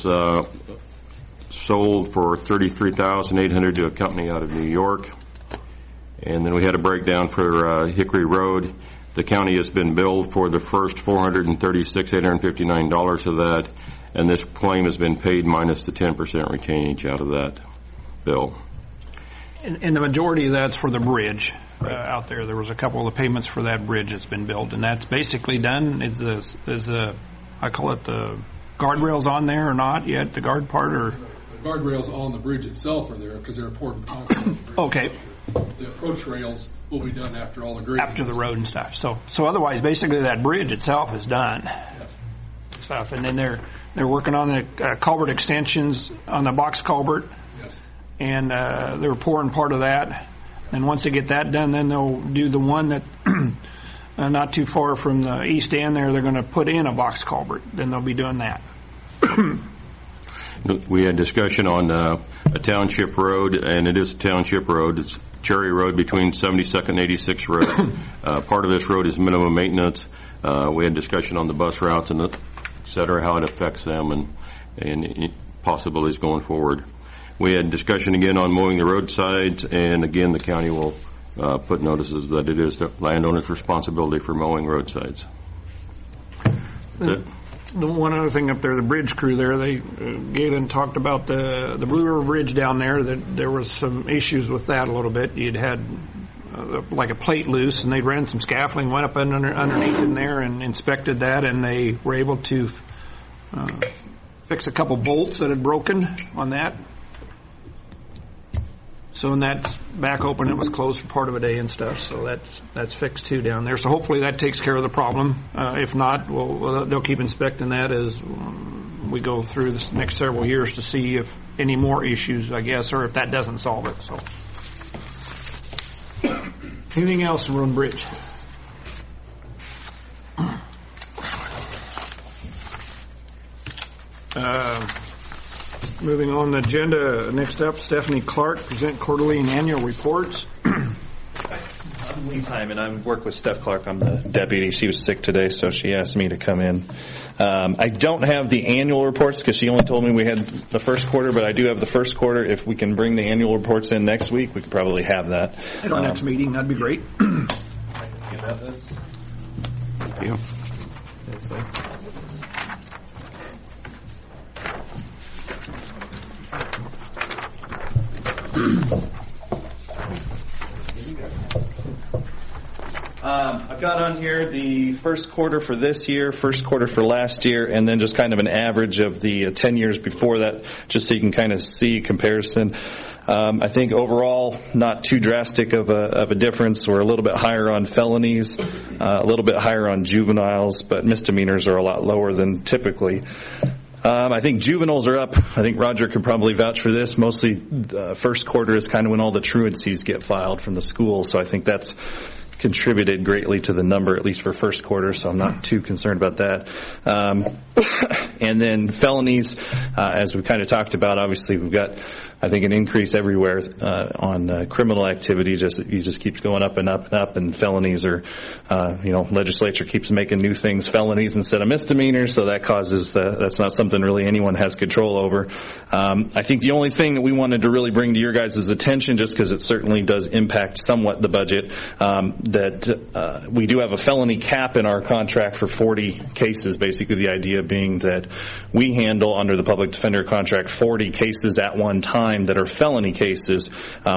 sold for $33,800 to a company out of New York. And then we had a breakdown for Hickory Road. The county has been billed for the first $436,859 of that, and this claim has been paid minus the 10% retainage out of that bill. And the majority of that's for the bridge out there. There was a couple of the payments for that bridge that's been built, and that's basically done. Is I call it the guardrails on there or not yet? The guard part or the guardrails on the bridge itself are there because they're poured concrete. Okay. The approach rails will be done after all the grading. After the road and stuff. So otherwise, basically, that bridge itself is done. Yes. Stuff, and then they're working on the culvert extensions on the box culvert. Yes. And they're pouring part of that. And once they get that done, then they'll do the one that not too far from the east end there. They're going to put in a box culvert. Then they'll be doing that. We had discussion on a township road, and it is a township road. It's Cherry Road between 72nd and 86th Road. Part of this road is minimum maintenance. We had discussion on the bus routes and et cetera, how it affects them and possibilities going forward. We had discussion again on mowing the roadsides, and again, the county will put notices that it is the landowner's responsibility for mowing roadsides. That's it. The one other thing up there, the bridge crew there, Galen talked about the Blue River Bridge down there, that there was some issues with that a little bit. You'd had like a plate loose, and they ran some scaffolding, went up underneath in there and inspected that, and they were able to fix a couple bolts that had broken on that. So when that's back open, it was closed for part of a day and stuff. So that's fixed too down there. So hopefully that takes care of the problem. If not, they'll keep inspecting that as we go through this next several years to see if any more issues, I guess, or if that doesn't solve it. So anything else in Road and Bridge? Moving on the agenda, next up, Stephanie Clark, present quarterly and annual reports. I'm Lee Timon. I work with Steph Clark. I'm the deputy. She was sick today, so she asked me to come in. I don't have the annual reports because she only told me we had the first quarter, but I do have the first quarter. If we can bring the annual reports in next week, we could probably have that. At our next meeting, that'd be great. I can see about this. Thank you. Thanks, Lee. I've got on here the first quarter for this year, first quarter for last year, and then just kind of an average of the 10 years before that, just so you can kind of see comparison. I think overall, not too drastic of a difference. We're a little bit higher on felonies, a little bit higher on juveniles, but misdemeanors are a lot lower than typically. I think juveniles are up. I think Roger could probably vouch for this. Mostly the first quarter is kind of when all the truancies get filed from the schools, so I think that's contributed greatly to the number, at least for first quarter, so I'm not too concerned about that. And then felonies, as we kind of talked about, obviously we've got, I think, an increase everywhere on criminal activity. It just keeps going up and up and up, and felonies are, legislature keeps making new things felonies instead of misdemeanors, so that causes that's not something really anyone has control over. I think the only thing that we wanted to really bring to your guys' attention, just because it certainly does impact somewhat the budget, that we do have a felony cap in our contract for 40 cases, basically the idea being that we handle under the public defender contract 40 cases at one time that are felony cases.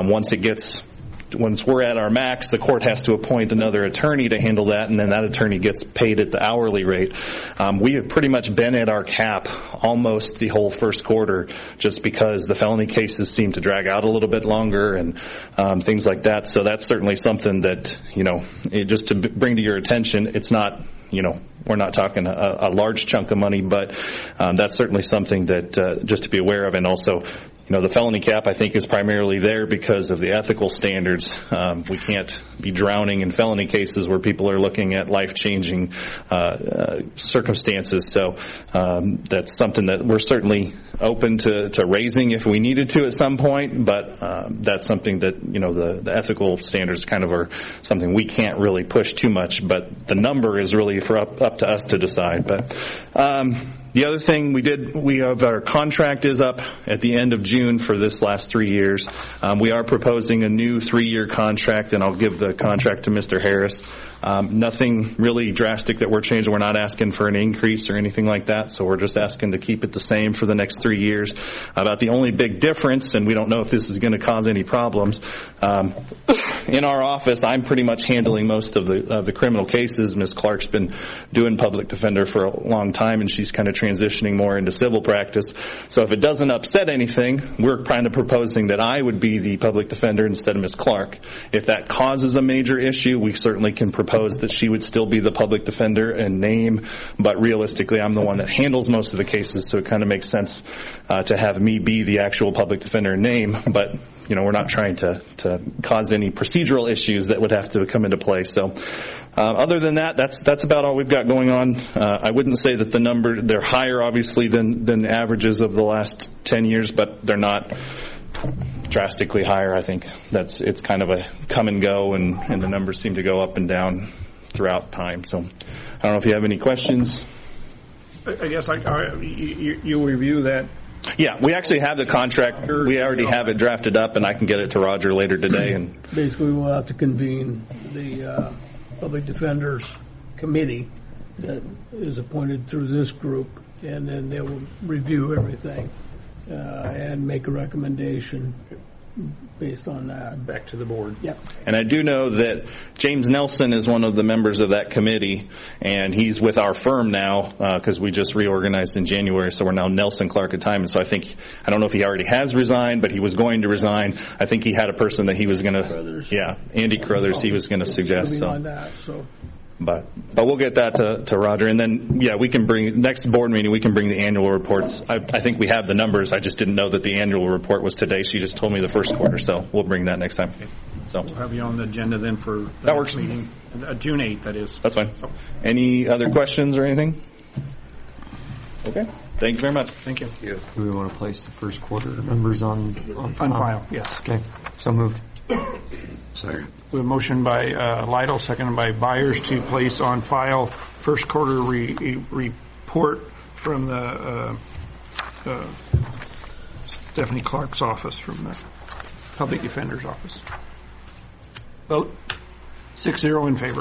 Once we're at our max, the court has to appoint another attorney to handle that, and then that attorney gets paid at the hourly rate. We have pretty much been at our cap almost the whole first quarter, just because the felony cases seem to drag out a little bit longer and things like that. So that's certainly something that, just to bring to your attention, it's not, we're not talking a large chunk of money, but that's certainly something that just to be aware of. And also, the felony cap, I think, is primarily there because of the ethical standards. We can't be drowning in felony cases where people are looking at life-changing circumstances. So that's something that we're certainly open to raising if we needed to at some point. But that's something that, the ethical standards kind of are something we can't really push too much. But the number is really up to us to decide. But the other thing we have our contract is up at the end of June for this last 3 years. We are proposing a new 3-year contract, and I'll give the contract to Mr. Harris. Nothing really drastic that we're changing. We're not asking for an increase or anything like that, so we're just asking to keep it the same for the next 3 years. About the only big difference, and we don't know if this is going to cause any problems, in our office, I'm pretty much handling most of the criminal cases. Ms. Clark's been doing public defender for a long time, and she's kind of transitioning more into civil practice. So if it doesn't upset anything, we're kind of proposing that I would be the public defender instead of Ms. Clark. If that causes a major issue, we certainly can propose that she would still be the public defender and name, but realistically, I'm the one that handles most of the cases, so it kind of makes sense to have me be the actual public defender and name, but we're not trying to cause any procedural issues that would have to come into play. So other than that, that's about all we've got going on. I wouldn't say that they're higher, obviously, than the averages of the last 10 years, but they're not drastically higher. I think it's kind of a come and go, and the numbers seem to go up and down throughout time. So I don't know if you have any questions. I guess you review that. Yeah, we actually have the contract. We already have it drafted up, and I can get it to Roger later today. And basically, we'll have to convene the Public Defenders Committee that is appointed through this group, and then they will review everything and make a recommendation based on that. Back to the board. Yep. And I do know that James Nelson is one of the members of that committee, and he's with our firm now because we just reorganized in January, so we're now Nelson Clark at Time. And so I don't know if he already has resigned, but he was going to resign. I think he had a person that he was going to, Andy Carruthers, he was going to suggest. But we'll get that to Roger, and then we can bring next board meeting. We can bring the annual reports. I think we have the numbers. I just didn't know that the annual report was today. She just told me the first quarter, so we'll bring that next time. So we'll have you on the agenda then for the that works. Meeting, June 8th. That is. That's fine. So. Any other questions or anything? Okay. Thank you very much. Thank you. Do we want to place the first quarter numbers on file? Yes. Okay. So moved. Sorry. We have a motion by Lytle, seconded by Byers, to place on file first quarter report from the Stephanie Clark's office, from the Public Defender's office. Vote 6-0 in favor.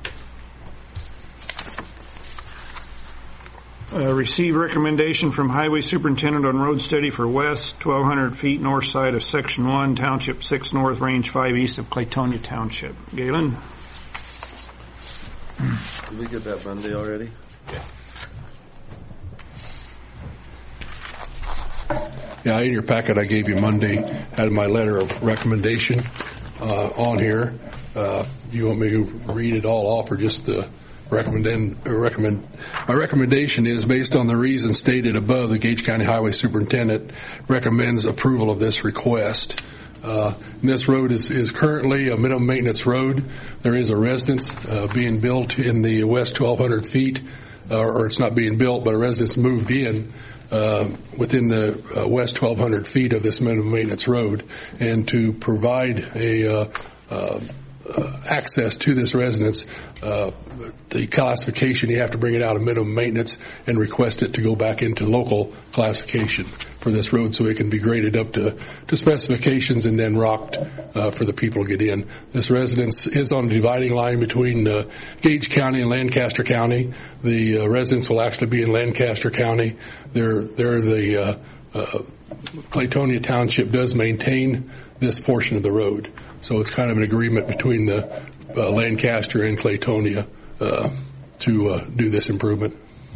Receive recommendation from Highway Superintendent on road study for west 1,200 feet north side of Section 1, Township 6 North, Range 5 east of Claytonia Township. Galen? Did we get that Monday already? Yeah, in your packet I gave you Monday, had my letter of recommendation on here. Do you want me to read it all off or just the my recommendation is based on the reasons stated above. The Gage County Highway Superintendent recommends approval of this request. This road is currently a minimum maintenance road. There is a residence being built in the west 1,200 feet, or it's not being built, but a residence moved in within the west 1,200 feet of this minimum maintenance road, and to provide a access to this residence, the classification, you have to bring it out of minimum maintenance and request it to go back into local classification for this road so it can be graded up to specifications and then rocked for the people to get in. This residence is on the dividing line between Gage County and Lancaster County. The residents will actually be in Lancaster County. The Claytonia Township does maintain this portion of the road. So it's kind of an agreement between the Lancaster and Claytonia to do this improvement.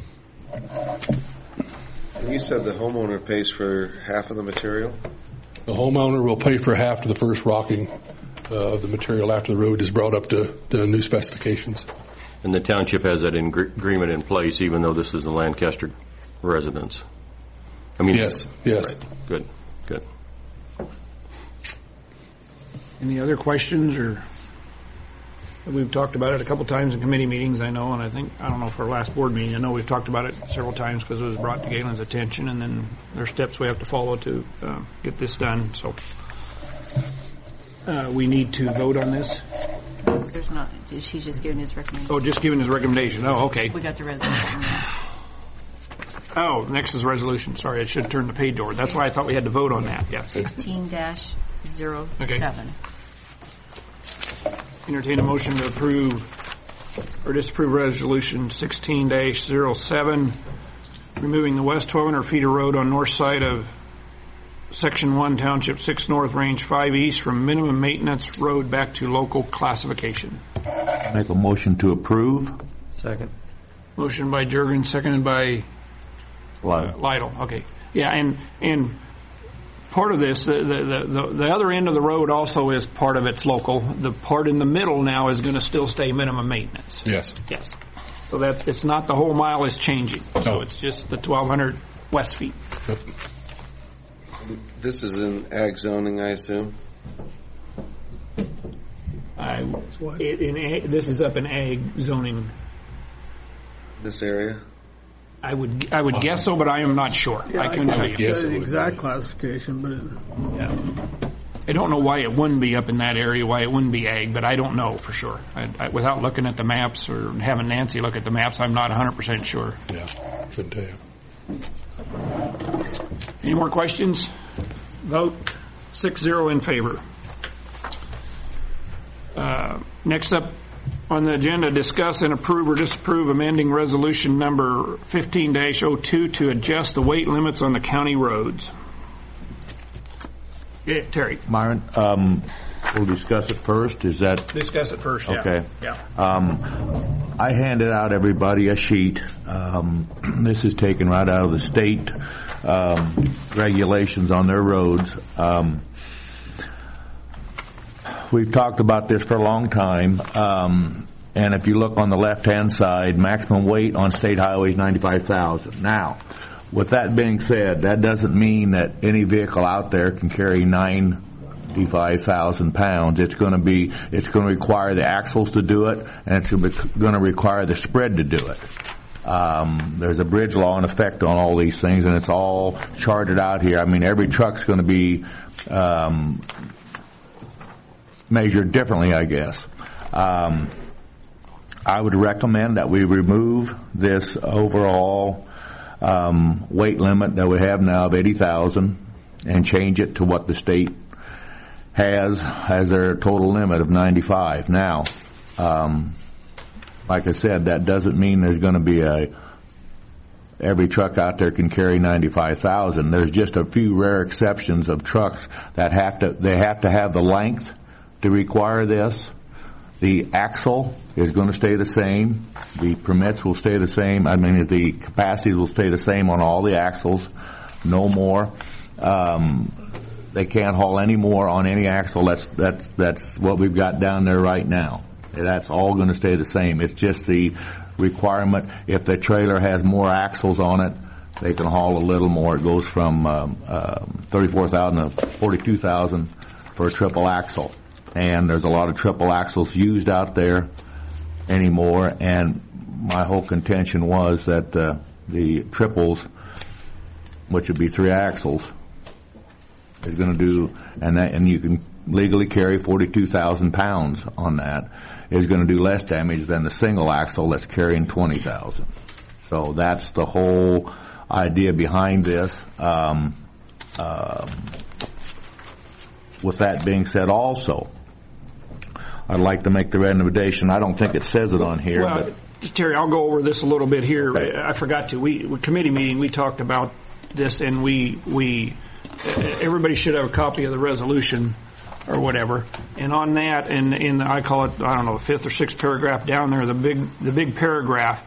And you said the homeowner pays for half of the material? The homeowner will pay for half of the first rocking of the material after the road is brought up to the new specifications. And the township has that agreement in place even though this is a Lancaster residence? Yes. Right. Good. Any other questions? Or we've talked about it a couple times in committee meetings, I know, and I don't know, for our last board meeting, I know we've talked about it several times because it was brought to Galen's attention, and then there are steps we have to follow to get this done. So we need to vote on this. There's not. She's just giving his recommendation. Oh, just giving his recommendation. Oh, okay. We got the resolution. Oh, next is resolution. Sorry, I should have turned the page over. That's why I thought we had to vote on that. Yes. 16-07. Okay. Entertain a motion to approve or disapprove resolution 16-07, removing the west 1,200 feet of road on north side of Section 1, Township 6 North, Range 5 East from minimum maintenance road back to local classification. Make a motion to approve. Second. Motion by Jurgen, seconded by Lytle. Okay. Yeah, and part of this, the other end of the road also is part of it's local. The part in the middle now is going to still stay minimum maintenance. Yes. Yes. So it's not the whole mile is changing. So it's just the 1,200 west feet. Yep. This is in ag zoning, I assume? This is up in ag zoning. This area? I would guess so, but I am not sure. Yeah, I couldn't tell you. Guess the exact classification, but I don't know why it wouldn't be up in that area, why it wouldn't be ag, but I don't know for sure. Without looking at the maps or having Nancy look at the maps, I'm not 100% sure. Yeah, couldn't tell you. Any more questions? Vote 6-0 in favor. Next up on the agenda, discuss and approve or disapprove amending resolution number 15-02 to adjust the weight limits on the county roads. Yeah, Terry. Myron, we'll discuss it first. Is that... Discuss it first, yeah. Okay. Yeah. I handed out everybody a sheet. This is taken right out of the state regulations on their roads. We've talked about this for a long time, and if you look on the left-hand side, maximum weight on state highways 95,000. Now, with that being said, that doesn't mean that any vehicle out there can carry 95,000 pounds. It's going to require the axles to do it, and it's going to require the spread to do it. There's a bridge law in effect on all these things, and it's all charted out here. I mean, every truck's going to be measured differently, I guess. I would recommend that we remove this overall weight limit that we have now of 80,000 and change it to what the state has their total limit of 95. Now, like I said, that doesn't mean there's going to be every truck out there can carry 95,000. There's just a few rare exceptions of trucks that have to have the length to require this. The axle is going to stay the same. The permits will stay the same. I mean, the capacities will stay the same on all the axles. No more. They can't haul any more on any axle. That's what we've got down there right now. That's all going to stay the same. It's just the requirement. If the trailer has more axles on it, they can haul a little more. It goes from 34,000 to 42,000 for a triple axle. And there's a lot of triple axles used out there anymore. And my whole contention was that the triples, which would be 3 axles, is going to do, and you can legally carry 42,000 pounds on that, is going to do less damage than the single axle that's carrying 20,000. So that's the whole idea behind this. With that being said, also, I'd like to make the recommendation. I don't think it says it on here. Well, but Terry, I'll go over this a little bit here. Okay. I forgot to. Committee meeting, we talked about this, and everybody should have a copy of the resolution or whatever. And on that, and I call it, I don't know, the 5th or 6th paragraph down there, the big paragraph.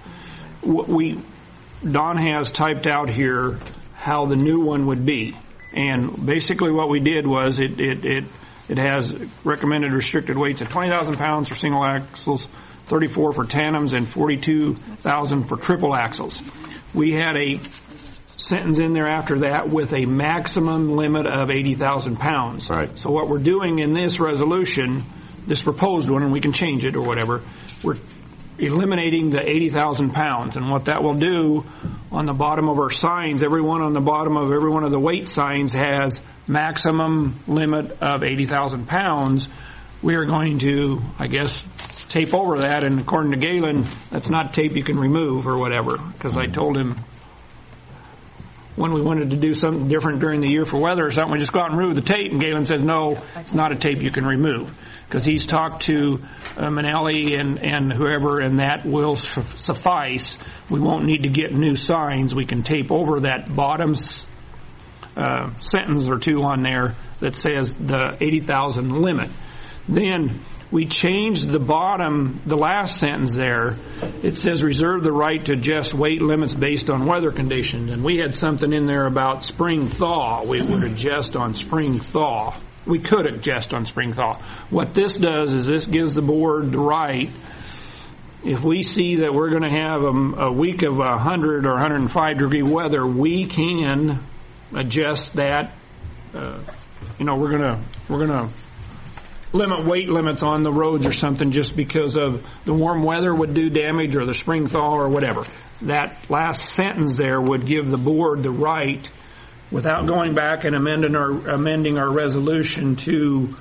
Don has typed out here how the new one would be, and basically what we did was it has recommended restricted weights of 20,000 pounds for single axles, 34 for tandems, and 42,000 for triple axles. We had a sentence in there after that with a maximum limit of 80,000 pounds. Right. So what we're doing in this resolution, this proposed one, and we can change it or whatever, we're eliminating the 80,000 pounds. And what that will do on the bottom of our signs, everyone on the bottom of every one of the weight signs has maximum limit of 80,000 pounds. We are going to, I guess, tape over that, and according to Galen, that's not tape you can remove or whatever, because I told him when we wanted to do something different during the year for weather or something, we just go out and remove the tape. And Galen says, no, it's not a tape you can remove. Because he's talked to Manelli and whoever, and that will suffice. We won't need to get new signs. We can tape over that bottom sentence or two on there that says the 80,000 limit. Then we changed the bottom, the last sentence there. It says reserve the right to adjust weight limits based on weather conditions. And we had something in there about spring thaw. We would adjust on spring thaw. We could adjust on spring thaw. What this does is this gives the board the right, if we see that we're going to have a week of 100 or 105 degree weather, we can adjust that. We're gonna limit weight limits on the roads or something just because of the warm weather would do damage or the spring thaw or whatever. That last sentence there would give the board the right, without going back and amending our resolution, to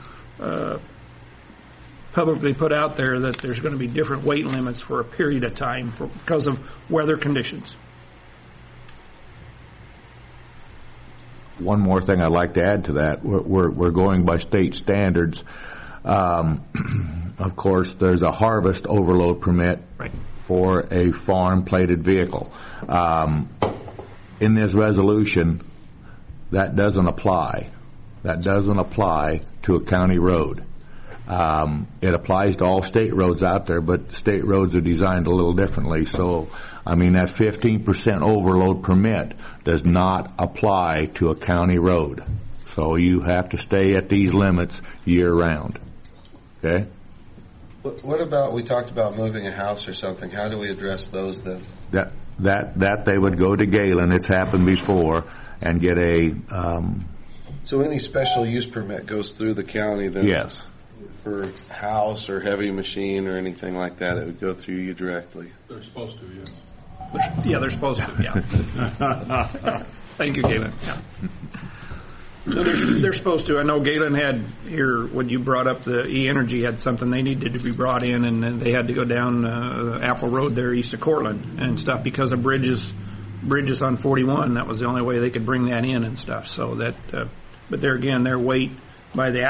publicly put out there that there's going to be different weight limits for a period of time because of weather conditions. One more thing I'd like to add to that. We're going by state standards. Of course, there's a harvest overload permit for a farm-plated vehicle. In this resolution, that doesn't apply. That doesn't apply to a county road. It applies to all state roads out there, but state roads are designed a little differently. So, that 15% overload permit does not apply to a county road. So you have to stay at these limits year-round. Okay? What about, we talked about moving a house or something. How do we address those then? That they would go to Galen. It's happened before, and get a... So any special use permit goes through the county then? Yes. For house or heavy machine or anything like that, it would go through you directly. They're supposed to, yes. They're supposed to, yeah. Thank you, Galen. Yeah. No, they're supposed to. I know Galen had here, when you brought up the E-Energy, had something they needed to be brought in, and then they had to go down Apple Road there east of Cortland and stuff because of bridges on 41. That was the only way they could bring that in and stuff. So that, but there again, their weight by the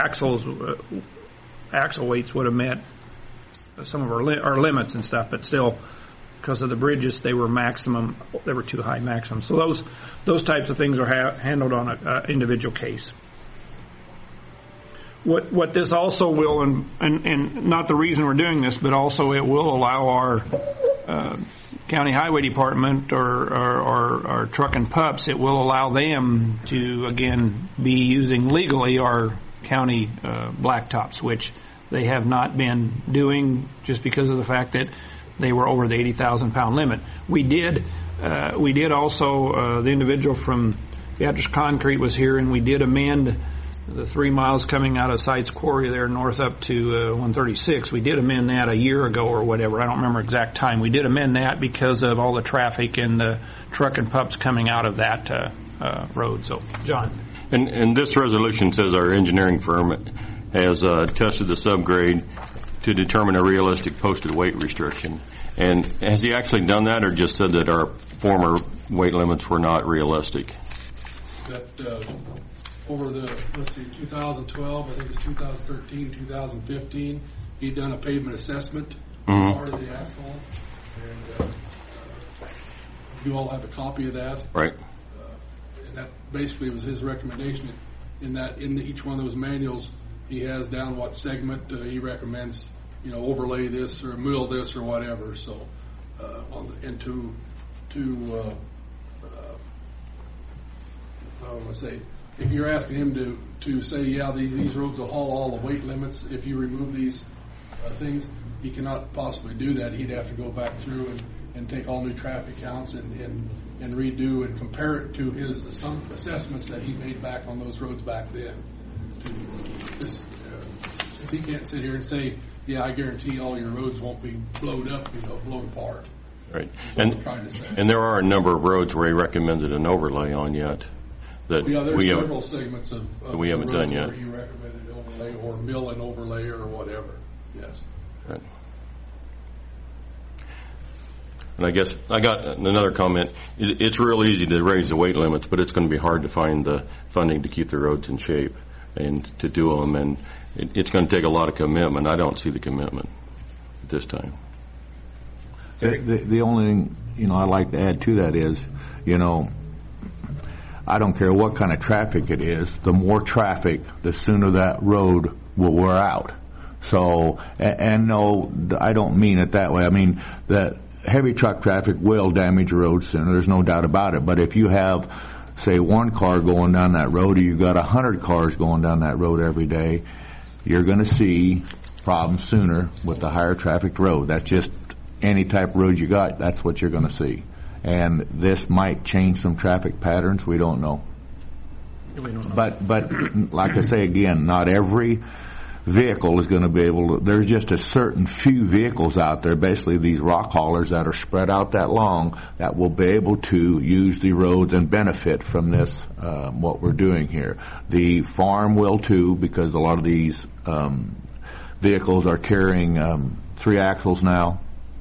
axle weights would have met some of our limits and stuff, but still, because of the bridges, they were too high maximum. So those types of things are handled on an individual case. What this also will, and not the reason we're doing this, but also it will allow our county highway department or our truck and pups, it will allow them to, again, be using legally our county blacktops, which they have not been doing just because of the fact that they were over the 80,000 pound limit. We did also, the individual from Beatrice Concrete was here, and we did amend the 3 miles coming out of Sites Quarry there north up to 136. We did amend that a year ago or whatever. I don't remember exact time. We did amend that because of all the traffic and the truck and pups coming out of that road. So, John. And this resolution says our engineering firm has tested the subgrade to determine a realistic posted weight restriction. And has he actually done that, or just said that our former weight limits were not realistic? That over the, 2012, I think it was 2013, 2015, he'd done a pavement assessment part of the asphalt. And you all have a copy of that. Right. And that basically was his recommendation. In each one of those manuals, he has down what segment he recommends, overlay this or mill this or whatever. So, if you're asking him to say, yeah, these roads will haul all the weight limits, if you remove these things, he cannot possibly do that. He'd have to go back through and take all new traffic counts and redo and compare it to his assessments that he made back on those roads back then. If he can't sit here and say, yeah, I guarantee all your roads won't be blown up, blown apart. Right. And there are a number of roads where he recommended an overlay on yet. There's several segments of we haven't done yet. Where he recommended overlay or mill and overlay or whatever. Yes. Right. And I guess I got another comment. It's real easy to raise the weight limits, but it's going to be hard to find the funding to keep the roads in shape and to do them. And it's going to take a lot of commitment. I don't see the commitment at this time. The only thing, I'd like to add to that is, I don't care what kind of traffic it is, the more traffic, the sooner that road will wear out. So, and no, I don't mean it that way. I mean, the heavy truck traffic will damage a road sooner, there's no doubt about it. But if you have, say, one car going down that road, or you've got 100 cars going down that road every day, you're going to see problems sooner with the higher trafficked road. That's just any type of road you got, that's what you're going to see. And this might change some traffic patterns, we don't know. But like I say again, not every vehicle is going to be able to, there's just a certain few vehicles out there, basically these rock haulers that are spread out that long, that will be able to use the roads and benefit from this, what we're doing here. The farm will too, because a lot of these vehicles are carrying 3 axles now.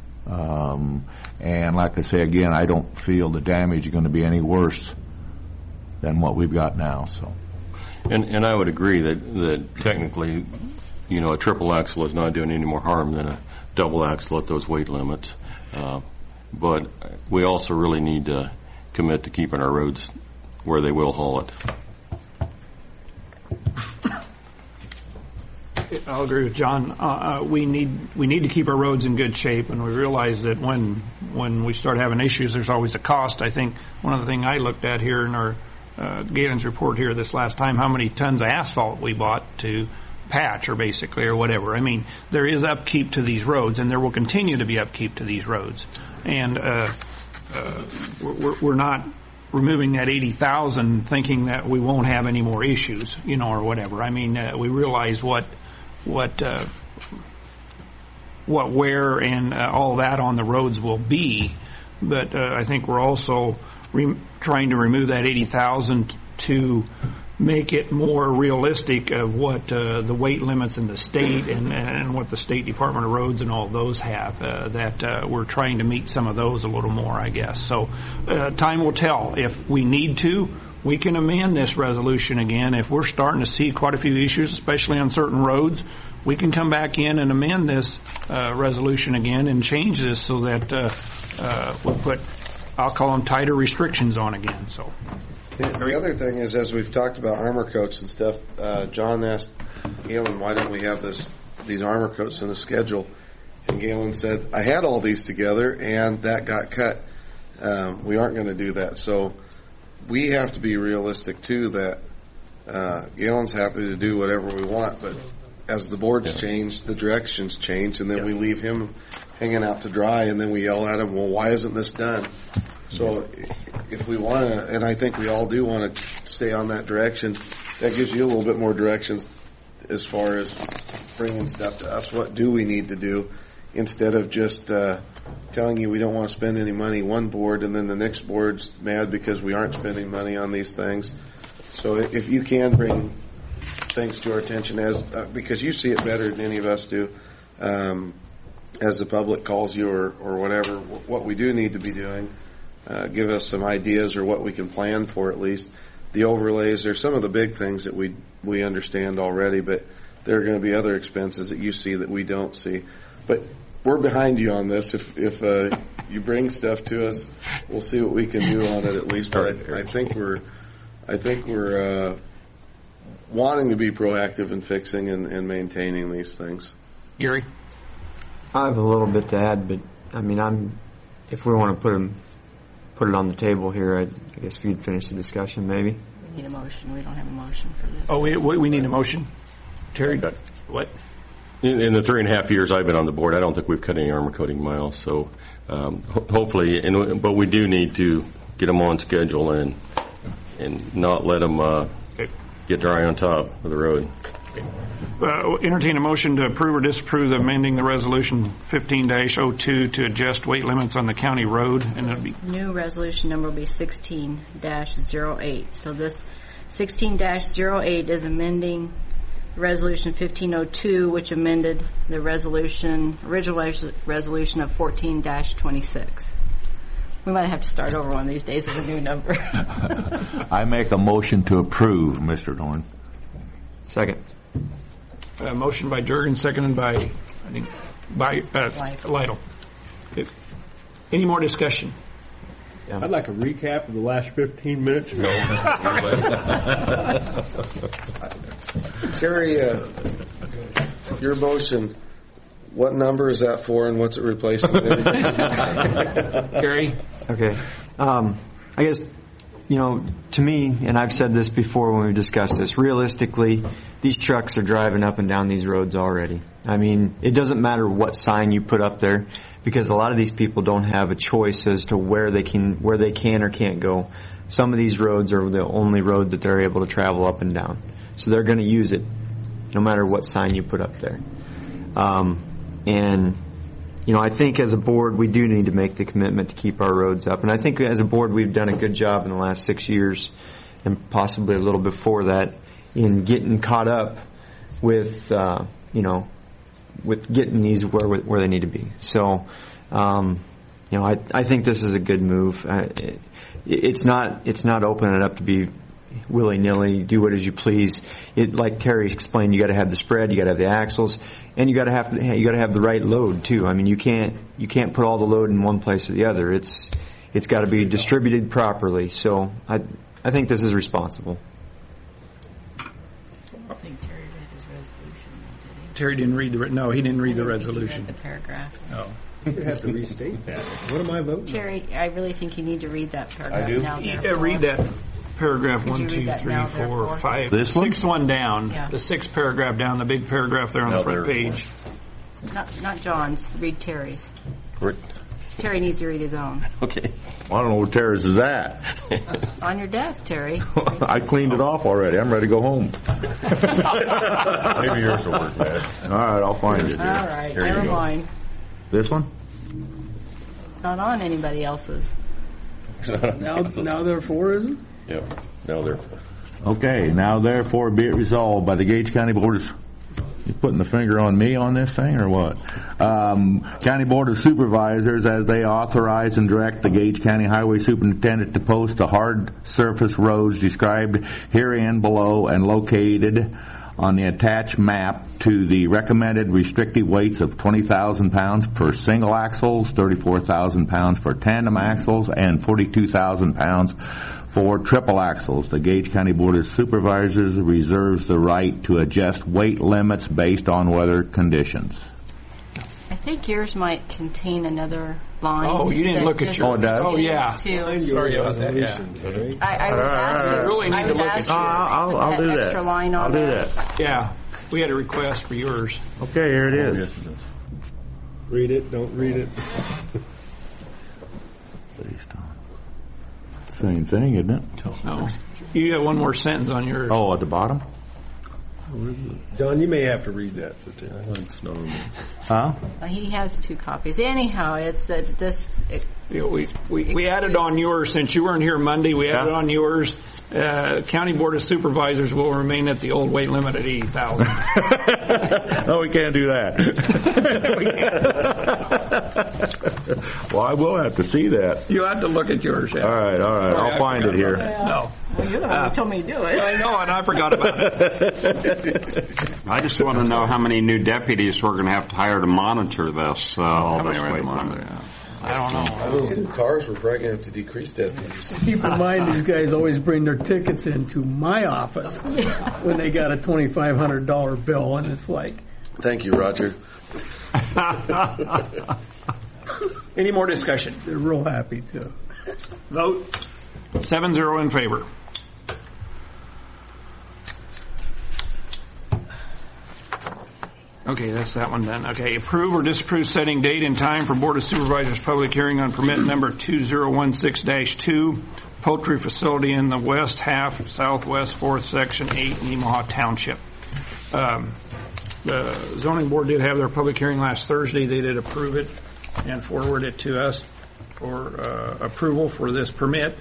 And like I say again, I don't feel the damage is going to be any worse than what we've got now. So, and I would agree that technically, a triple axle is not doing any more harm than a double axle at those weight limits. But we also really need to commit to keeping our roads where they will haul it. I'll agree with John. We need to keep our roads in good shape, and we realize that when we start having issues, there's always a cost. I think one of the things I looked at here in our Galen's report here this last time, how many tons of asphalt we bought to patch or whatever. I mean, there is upkeep to these roads, and there will continue to be upkeep to these roads. And we're not removing that 80,000 thinking that we won't have any more issues, or whatever. I mean, we realize what wear and all that on the roads will be, but I think we're also trying to remove that 80,000 to make it more realistic of what the weight limits in the state and what the State Department of Roads and all those have. That we're trying to meet some of those a little more, I guess. So time will tell. If we need to, we can amend this resolution again. If we're starting to see quite a few issues, especially on certain roads, we can come back in and amend this resolution again and change this so that we'll put, I'll call them tighter restrictions on again. So. The other thing is, as we've talked about armor coats and stuff, John asked Galen, why don't we have these armor coats in the schedule? And Galen said, I had all these together and that got cut. We aren't going to do that. So we have to be realistic too that Galen's happy to do whatever we want, but as the boards change, the directions change, and then we leave him hanging out to dry, and then we yell at him, well, why isn't this done? So if we want to, and I think we all do want to stay on that direction, that gives you a little bit more directions as far as bringing stuff to us. What do we need to do instead of just telling you we don't want to spend any money one board and then the next board's mad because we aren't spending money on these things. So if you can bring things to our attention because you see it better than any of us do, as the public calls you or whatever, what we do need to be doing. Give us some ideas or what we can plan for at least. The overlays are some of the big things that we understand already, but there are going to be other expenses that you see that we don't see. But we're behind you on this. If you bring stuff to us, we'll see what we can do on it at least. But I think we're wanting to be proactive in fixing and maintaining these things. Gary? I have a little bit to add, but I mean, if we want to put it on the table here, I guess if you'd finish the discussion, maybe. We need a motion. We don't have a motion for this. Oh, we need a motion. Terry, what? In the 3.5 years I've been on the board, I don't think we've cut any armor coating miles. So hopefully, but we do need to get them on schedule and not let them get dry on top of the road. Entertain a motion to approve or disapprove amending the resolution 15-02 to adjust weight limits on the county road, and it'll be new resolution number will be 16-08. So this 16-08 is amending resolution 1502, which amended the original resolution of 14-26. We might have to start over one of these days with a new number. I make a motion to approve, Mr. Dorn. Second. Motion by Jurgen, seconded by, I think, Lytle. Any more discussion? I'd like a recap of the last 15 minutes. Terry, your motion, what number is that for and what's it replacing? Gary? Okay. I guess, to me, and I've said this before when we discussed this, realistically, these trucks are driving up and down these roads already. I mean, it doesn't matter what sign you put up there, because a lot of these people don't have a choice as to where they can or can't go. Some of these roads are the only road that they're able to travel up and down. So they're going to use it no matter what sign you put up there. I think as a board, we do need to make the commitment to keep our roads up. And I think as a board, we've done a good job in the last 6 years, and possibly a little before that, in getting caught up with, with getting these where they need to be. So, I think this is a good move. It's not opening it up to be willy-nilly, do what as you please. Like Terry explained, you got to have the spread, you got to have the axles, and you got to have the right load too. I mean, you can't put all the load in one place or the other. It's got to be distributed properly. So I think this is responsible. I think Terry read his resolution, did he? Terry didn't read he didn't read the resolution. The paragraph. No. You have to restate that. What am I voting? Terry, I really think you need to read that paragraph. I do? Now, Read that paragraph. Could you 1, 2, read that 3, now, 4, therefore? 5. This one? Sixth one down. Yeah. The sixth paragraph down, the big paragraph there on the front page. Not John's. Read Terry's. Terry needs to read his own. Okay. Well, I don't know where Terrace is at. On your desk, Terry. I cleaned it off already. I'm ready to go home. Maybe yours will work better. All right, I'll find it. All right, never mind. This one? It's not on anybody else's. Now therefore, is it? Yep. Now therefore. Okay, now therefore be it resolved by the Gage County Board of... You putting the finger on me on this thing or what? County Board of Supervisors, as they authorize and direct the Gage County Highway Superintendent to post the hard surface roads described herein below and located on the attached map to the recommended restrictive weights of 20,000 pounds per single axles, 34,000 pounds for tandem axles, and 42,000 pounds for triple axles. The Gage County Board of Supervisors reserves the right to adjust weight limits based on weather conditions. I think yours might contain another line. Oh, you didn't look at your... Oh, it does? Oh, yeah. Sorry about that, yeah. I was asked to... Really need to look at I'll do that. Extra line on I'll do that. that. Yeah. We had a request for yours. Okay, here it is. Read it, don't read it. Based on. Same thing, isn't it? No. You got one more sentence on yours. Oh, at the bottom? John, you may have to read that. Huh? He has 2 copies. Anyhow, it's that this... We added on yours, since you weren't here Monday, we added on yours. County Board of Supervisors will remain at the old weight limit at 80,000. No, we can't do that. Well, I will have to see that. You have to look at yours. Yeah. All right. Sorry, I'll find it here. No. Well, you're the one who told me to do it. I know, and I forgot about it. I just want to know how many new deputies we're going to have to hire to monitor this. How many are to monitor? Yeah. I don't know. Those 2 cars, we're probably going to have to decrease deputies. Keep in mind, these guys always bring their tickets into my office when they got a $2,500 bill, and it's like... Thank you, Roger. Any more discussion? They're real happy, too. Vote 7-0 in favor. Okay, that's that one done. Okay, approve or disapprove setting date and time for Board of Supervisors public hearing on permit number 2016-2, poultry facility in the west half, southwest 4th section 8, Nemaha Township. The zoning board did have their public hearing last Thursday. They did approve it and forward it to us for approval for this permit.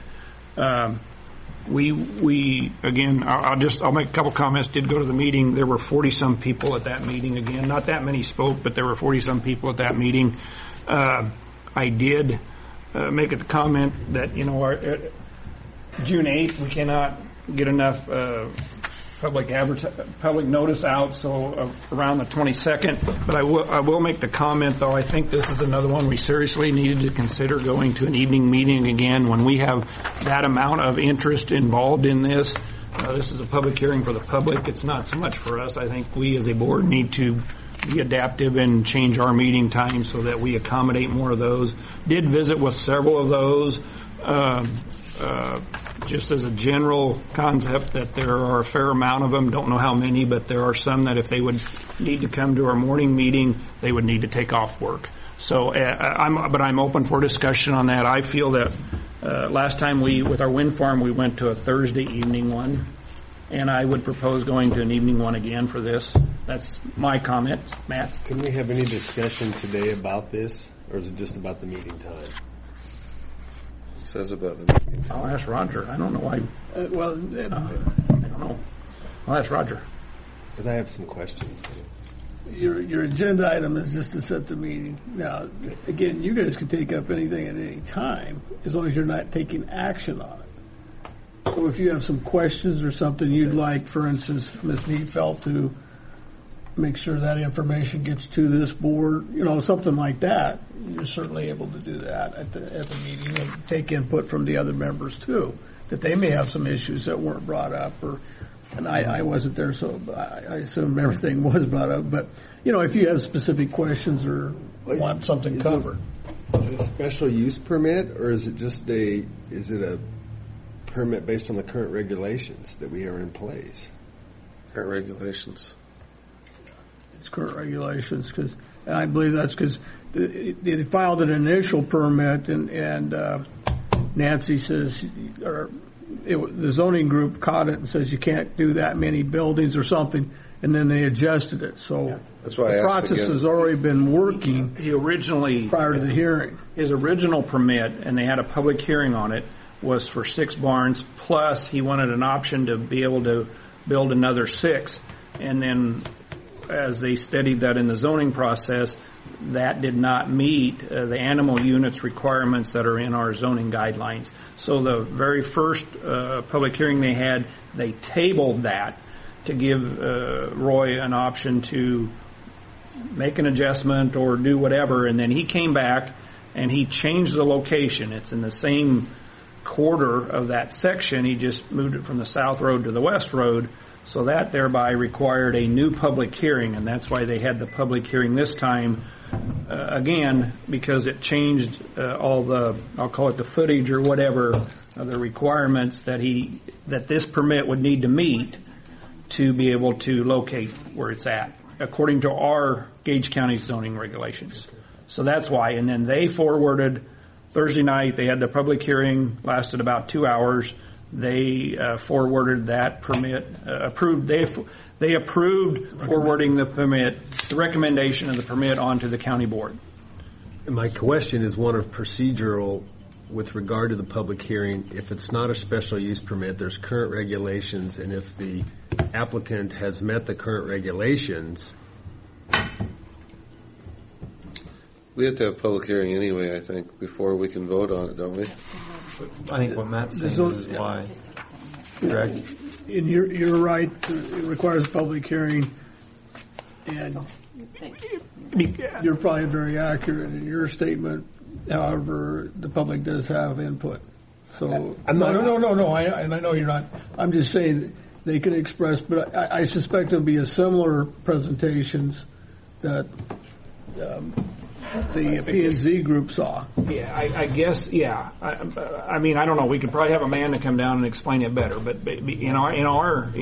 We again, I'll make a couple comments. Did go to the meeting. There were 40-some people at that meeting. Again, not that many spoke, but there were 40-some people at that meeting. I did make a comment that, June 8th, we cannot get enough public notice out, so around the 22nd. But I will make the comment, though, I think this is another one we seriously needed to consider going to an evening meeting again when we have that amount of interest involved in this. This is a public hearing for the public. It's not so much for us. I think we as a board need to be adaptive and change our meeting time so that we accommodate more of those. Did visit with several of those. Just as a general concept that there are a fair amount of them, don't know how many, but there are some that if they would need to come to our morning meeting, they would need to take off work. So, I'm open for discussion on that. I feel that last time with our wind farm, we went to a Thursday evening one, and I would propose going to an evening one again for this. That's my comment. Matt? Can we have any discussion today about this, or is it just about the meeting time? Says about the meeting. I'll ask Roger. I don't know why. I don't know. I'll ask Roger. But I have some questions. Your agenda item is just to set the meeting. Now, again, you guys can take up anything at any time as long as you're not taking action on it. So if you have some questions or something you'd like, for instance, Ms. Neatfeld to make sure that information gets to this board, something like that, you're certainly able to do that at the meeting and take input from the other members too, that they may have some issues that weren't brought up, and I wasn't there, so I assume everything was brought up. But if you have specific questions or want something covered, is it a special use permit, or is it a permit based on the current regulations that we are in place? Current regulations. It's current regulations, and I believe that's because they filed an initial permit, and Nancy says, the zoning group caught it and says you can't do that many buildings or something, and then they adjusted it. So that's why the process has already been working. He originally, prior to the hearing, his original permit, and they had a public hearing on it, was for 6 barns, plus he wanted an option to be able to build another 6, and then as they studied that in the zoning process, that did not meet the animal units requirements that are in our zoning guidelines. So the very first public hearing they had, they tabled that to give Roy an option to make an adjustment or do whatever, and then he came back and he changed the location. It's in the same quarter of that section. He just moved it from the south road to the west road. So that thereby required a new public hearing, and that's why they had the public hearing this time, again, because it changed all the, I'll call it the footage or whatever, the requirements that this permit would need to meet to be able to locate where it's at, according to our Gage County zoning regulations. So that's why. And then they forwarded Thursday night, they had the public hearing, lasted about 2 hours. They forwarded that permit, they approved forwarding the permit, the recommendation of the permit onto the county board. My question is one of procedural with regard to the public hearing. If it's not a special use permit, there's current regulations, and if the applicant has met the current regulations. We have to have a public hearing anyway, I think, before we can vote on it, don't we? I think what Matt's saying is why. Correct. And you're right. It requires a public hearing, and you're probably very accurate in your statement. However, the public does have input. So no. I know you're not. I'm just saying they can express, but I suspect it'll be a similar presentations that the P&Z group saw. Yeah, I guess. Yeah, I mean, I don't know. We could probably have Amanda come down and explain it better. But in our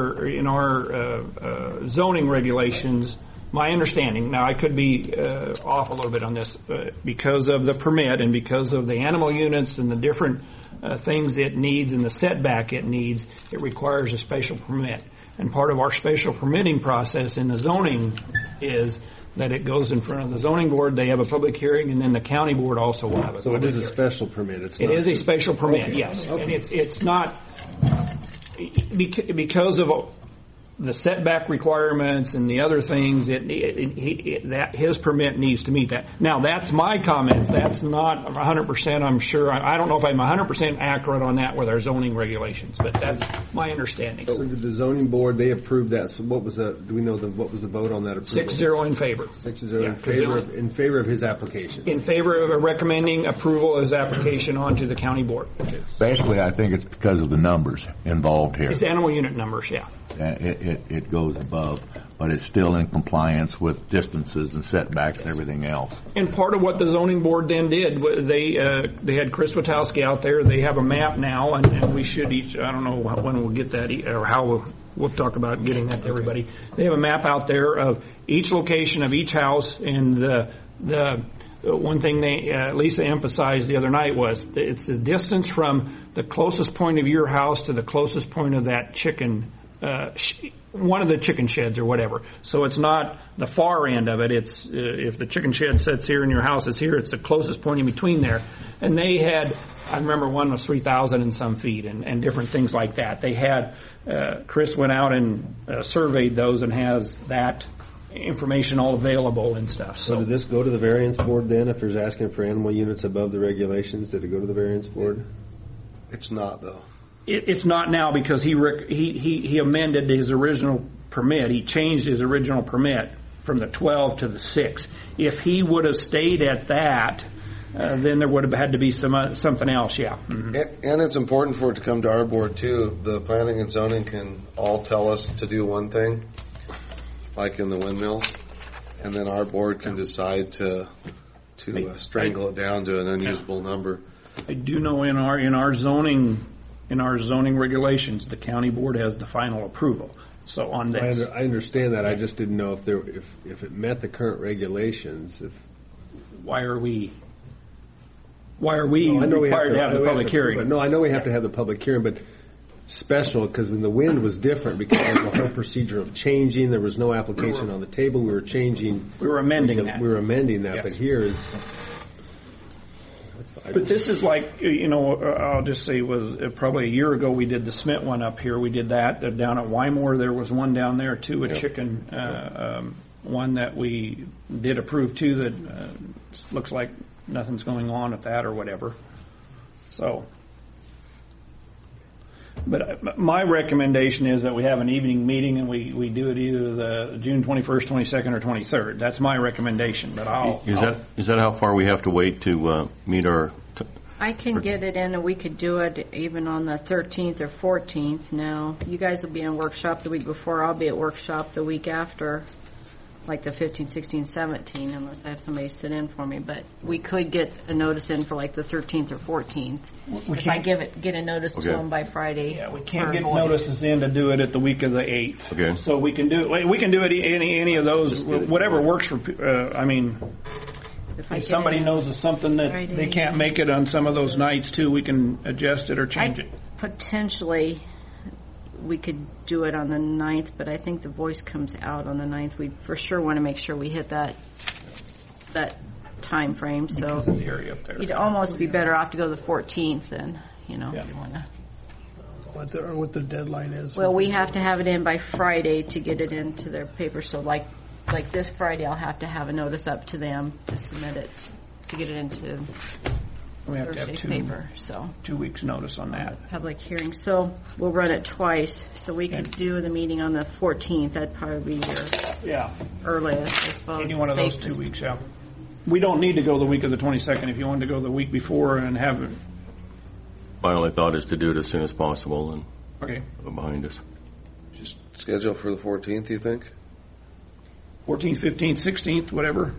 zoning regulations, my understanding. Now, I could be off a little bit on this because of the permit and because of the animal units and the different things it needs and the setback it needs. It requires a special permit, and part of our special permitting process in the zoning is that it goes in front of the zoning board, they have a public hearing, and then the county board also will have a So public it is a hearing. special permit. It is a special permit, okay. yes. Okay. And it's not because of the setback requirements and the other things, that his permit needs to meet that. Now, that's my comments. That's not 100%, I'm sure. I don't know if I'm 100% accurate on that with our zoning regulations, but that's my understanding. So did the zoning board, they approved that. So what was the, do we know what was the vote on that approval? 6-0 in favor. 6-0 in favor of his application. In favor of recommending approval of his application onto the county board. Basically, I think it's because of the numbers involved here. It's animal unit numbers, yeah. It goes above, but it's still in compliance with distances and setbacks and everything else. And part of what the zoning board then did, they had Chris Witowski out there. They have a map now, and we should each, I don't know when we'll get that, or how we'll talk about getting that to everybody. They have a map out there of each location of each house, and the one thing Lisa emphasized the other night was it's the distance from the closest point of your house to the closest point of that chicken, one of the chicken sheds or whatever. So it's not the far end of it. It's if the chicken shed sits here and your house is here, it's the closest point in between there. And they had, I remember one was 3,000 and some feet and different things like that. They had, Chris went out and surveyed those and has that information all available and stuff. So did this go to the variance board then? If there's asking for animal units above the regulations, did it go to the variance board? It's not, though. It's not now because he amended his original permit. He changed his original permit from the 12 to the 6. If he would have stayed at that, then there would have had to be something else, yeah. Mm-hmm. And it's important for it to come to our board, too. The planning and zoning can all tell us to do one thing, like in the windmills, and then our board can decide to strangle it down to an unusable number. I do know in our zoning regulations, the county board has the final approval. So on this, I understand that. I just didn't know if it met the current regulations. Why are we required to have the public hearing? No, I know we have to have the public hearing, but special because when the wind was different because of the whole procedure of changing, there was no application on the table. We were amending that. Yes. But here is. But this is like, I'll just say it was probably a year ago we did the Smith one up here. We did that. Down at Wymore, there was one down there, too, a chicken one that we did approve, too, that looks like nothing's going on with that or whatever. So, but my recommendation is that we have an evening meeting and we do it either the June 21st, 22nd, or 23rd. That's my recommendation. But Is that how far we have to wait to meet our? I can get it in, and we could do it even on the 13th or 14th. Now, you guys will be in workshop the week before. I'll be at workshop the week after, like the 15th, 16th, 17th, unless I have somebody sit in for me. But we could get a notice in for like the 13th or 14th. If I get a notice to them by Friday. Yeah, we can't get notices in to do it at the week of the 8th. Okay. So we can do it any of those, whatever works for. If somebody knows of something that Friday, they can't make it on some of those nights too, we can adjust it or change it. Potentially, we could do it on the 9th, but I think the voice comes out on the 9th. We for sure want to make sure we hit that time frame. So the area up there. You'd almost be better off to go the 14th than, if you want to. What the deadline is. Well, we have to have it in by Friday to get it into their paper. So like this Friday, I'll have to have a notice up to them to submit it, to get it into we have Thursday's to have paper. So 2 weeks notice on that. Public hearing. So we'll run it twice. So we could do the meeting on the 14th. That'd probably be your earliest, I suppose. Any one of those 2 weeks, yeah. We don't need to go the week of the 22nd. If you wanted to go the week before and have it. My only thought is to do it as soon as possible and behind us. Just schedule for the 14th, you think? 14th, 15th, 16th, whatever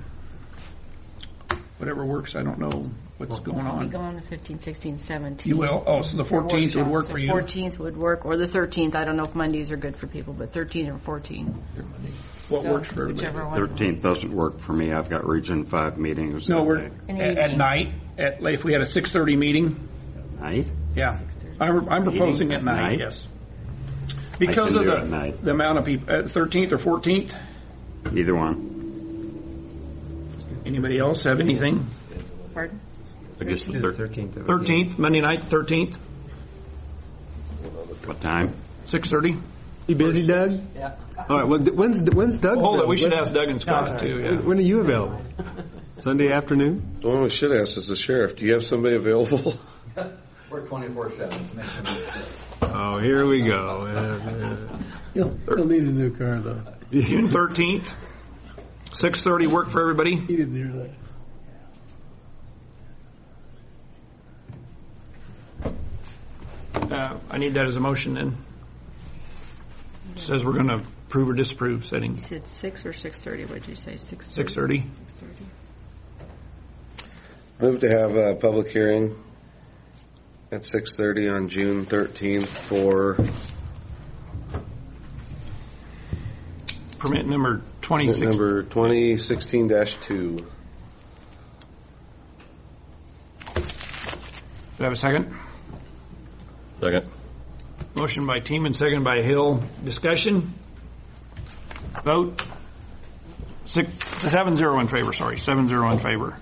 works. I don't know what's going on. I'll be going the 15th, 16th, 17th. You will? Oh, so the 14th would work for you? 14th would work, or the 13th. I don't know if Mondays are good for people, but 13th or 14th. What works for everybody? 13th doesn't work for me. I've got Region 5 meetings. No, we're at night. If we had a 6:30 meeting. Night? Yeah. I'm proposing at night, yes. Because of the amount of people. 13th or 14th? Either one. Anybody else have anything? Pardon? I guess the 13th. 13th, Monday night, 13th. What time? 6:30. You busy, Doug? Yeah. All right. Well, when's Doug's? Hold it. We should ask Doug and Scott too. Yeah. When are you available? Sunday afternoon? The one we should ask is the sheriff. Do you have somebody available? We're 24/7. Oh, here we go. He'll need a new car, though. June 13th, 6:30. Work for everybody. He didn't hear that. I need that as a motion then. It says we're going to approve or disapprove setting. You said 6 or 6:30. What did you say? 6:30. 6:30. 6:30. Move to have a public hearing at 6:30 on June 13th for Permit number 2016. Number 2016-2. Do I have a second? Second. Motion by Teeman, second by Hill. Discussion? Vote? 7-0 in favor, sorry. 7-0 in favor.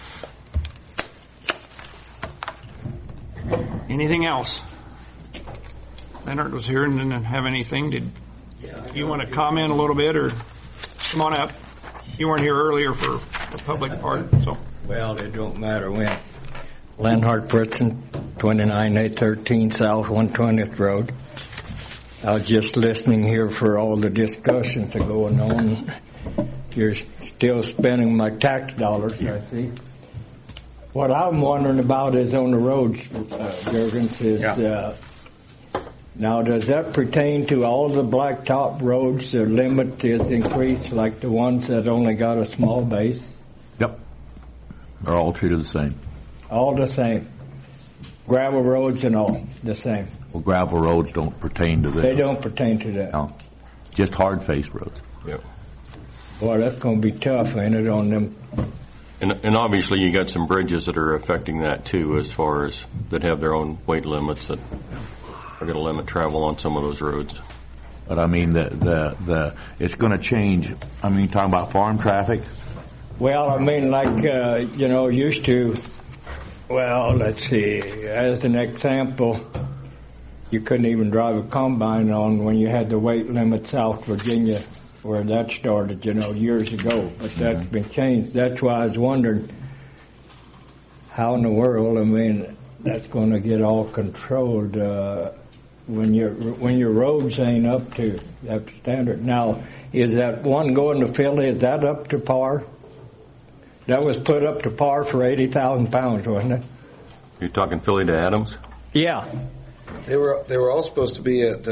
Anything else? Leonard was here and didn't have anything. Did you want to comment a little bit, or come on up? You weren't here earlier for the public part, so. Well, it don't matter when. Lenhart Fritzen, 29813 South 120th Road. I was just listening here for all the discussions that are going on. You're still spending my tax dollars, I see. What I'm wondering about is on the roads, Jurgens, is now does that pertain to all the blacktop roads? The limit is increased, like the ones that only got a small base? Yep. They're all treated the same. All the same. Gravel roads and all the same. Well, gravel roads don't pertain to this. They don't pertain to that. No. Just hard face roads. Yep. Boy, that's going to be tough, ain't it, on them? And obviously you got some bridges that are affecting that too, as far as that have their own weight limits that are going to limit travel on some of those roads. But I mean, it's going to change. I mean, talking about farm traffic. Well, I mean, like used to. Well, let's see. As an example, you couldn't even drive a combine on when you had the weight limit South Virginia, where that started, years ago. But that's been changed. That's why I was wondering how in the world, I mean, that's going to get all controlled when your roads ain't up to that standard. Now, is that one going to Philly, is that up to par? That was put up to par for 80,000 pounds, wasn't it? You're talking Philly to Adams? Yeah. They were all supposed to be at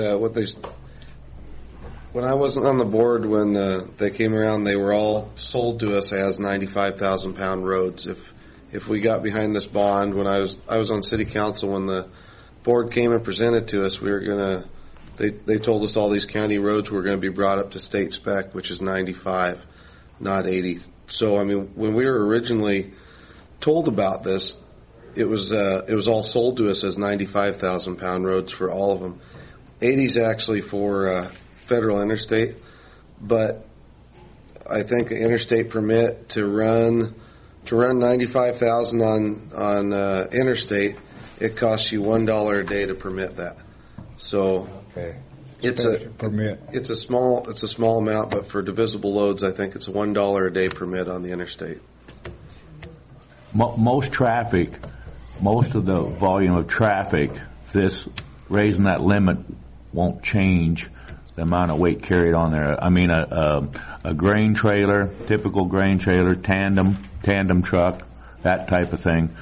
when I wasn't on the board when they came around, they were all sold to us as 95,000 pound roads. If we got behind this bond, when I was on city council when the board came and presented to us, we were gonna. They told us all these county roads were going to be brought up to state spec, which is 95, not 80. So I mean, when we were originally told about this, it was all sold to us as 95,000 pound roads for all of them. 80's actually for federal interstate, but I think an interstate permit to run 95,000 on interstate, it costs you $1 a day to permit that. So okay. It's a small amount, but for divisible loads, I think it's a $1 a day permit on the interstate. Most of the volume of traffic, this raising that limit won't change the amount of weight carried on there. I mean, a grain trailer, typical grain trailer, tandem truck, that type of thing.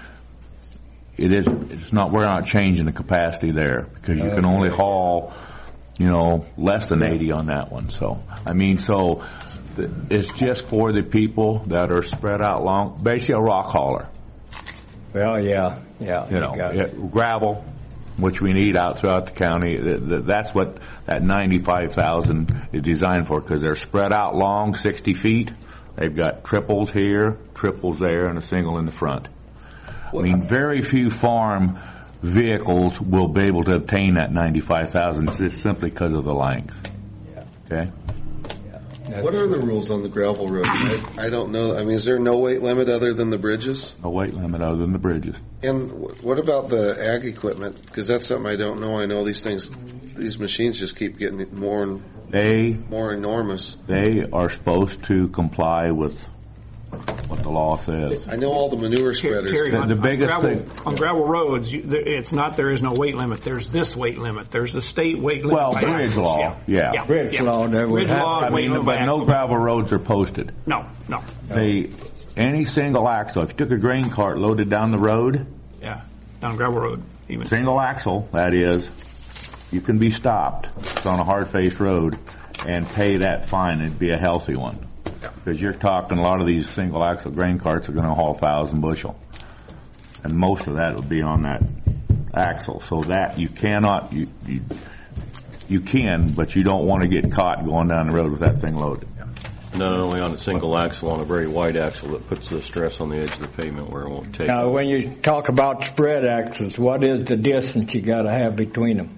We're not changing the capacity there because you can only haul, less than 80 on that one. So, I mean, it's just for the people that are spread out long, basically a rock hauler. Well, yeah. Gravel, which we need out throughout the county. That's what that 95,000 is designed for, because they're spread out long, 60 feet. They've got triples here, triples there, and a single in the front. I mean, very few farm vehicles will be able to obtain that 95,000 just simply because of the length. Yeah. Okay? Yeah. What are the rules on the gravel road? I don't know. I mean, is there no weight limit other than the bridges? No weight limit other than the bridges. And what about the ag equipment? Because that's something I don't know. I know these machines just keep getting more enormous. They are supposed to comply with what the law says. I know all the manure spreaders. Terry, the biggest thing on gravel roads, it's not there is no weight limit. There's this weight limit. There's the state weight limit. Well, bridge law, yeah. Bridge law, there would have. I mean, but no gravel roads are posted. No. Any single axle. If you took a grain cart loaded down the road, down gravel road, even single axle, that is, you can be stopped. It's on a hard face road, and pay that fine. It'd be a healthy one. Because you're talking a lot of these single axle grain carts are going to haul 1,000 bushel, and most of that will be on that axle. So that you cannot, you can, but you don't want to get caught going down the road with that thing loaded. Not only on a single axle, on a very wide axle that puts the stress on the edge of the pavement where it won't take. Now, when you talk about spread axles, what is the distance you got to have between them?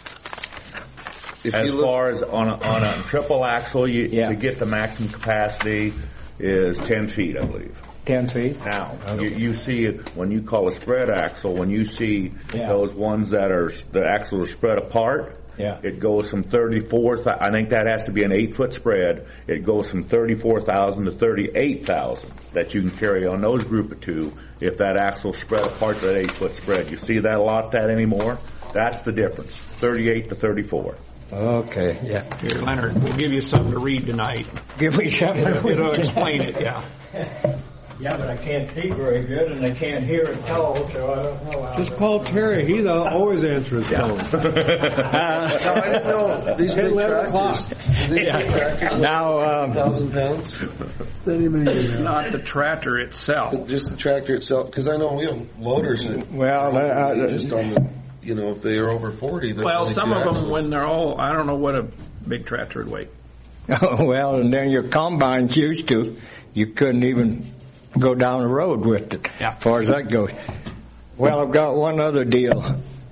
As far as on a triple axle, to get the maximum capacity is 10 feet, I believe. 10 feet? Now, you see it when you call a spread axle, when you see those ones that are, the axles are spread apart, it goes from 34, I think that has to be an 8-foot spread. It goes from 34,000 to 38,000 that you can carry on those group of two if that axle spread apart to that 8-foot spread. You see that a lot anymore? That's the difference, 38 to 34. Okay, yeah. Here, Leonard, we'll give you something to read tonight. Give me something to read. It'll explain it, yeah. Yeah, but I can't see very good, and I can't hear at all, so I don't know how. Just call Terry. He's always answering his phone. I didn't know these big tractors. Now, 1,000 pounds? Not the tractor itself. Just the tractor itself. Because I know we have loaders that just on the, if they are over 40. Well, some of them, when they're all, I don't know what a big tractor would weigh. Well, and then your combines used to, you couldn't even go down the road with it, as far as that goes. Well, I've got one other deal.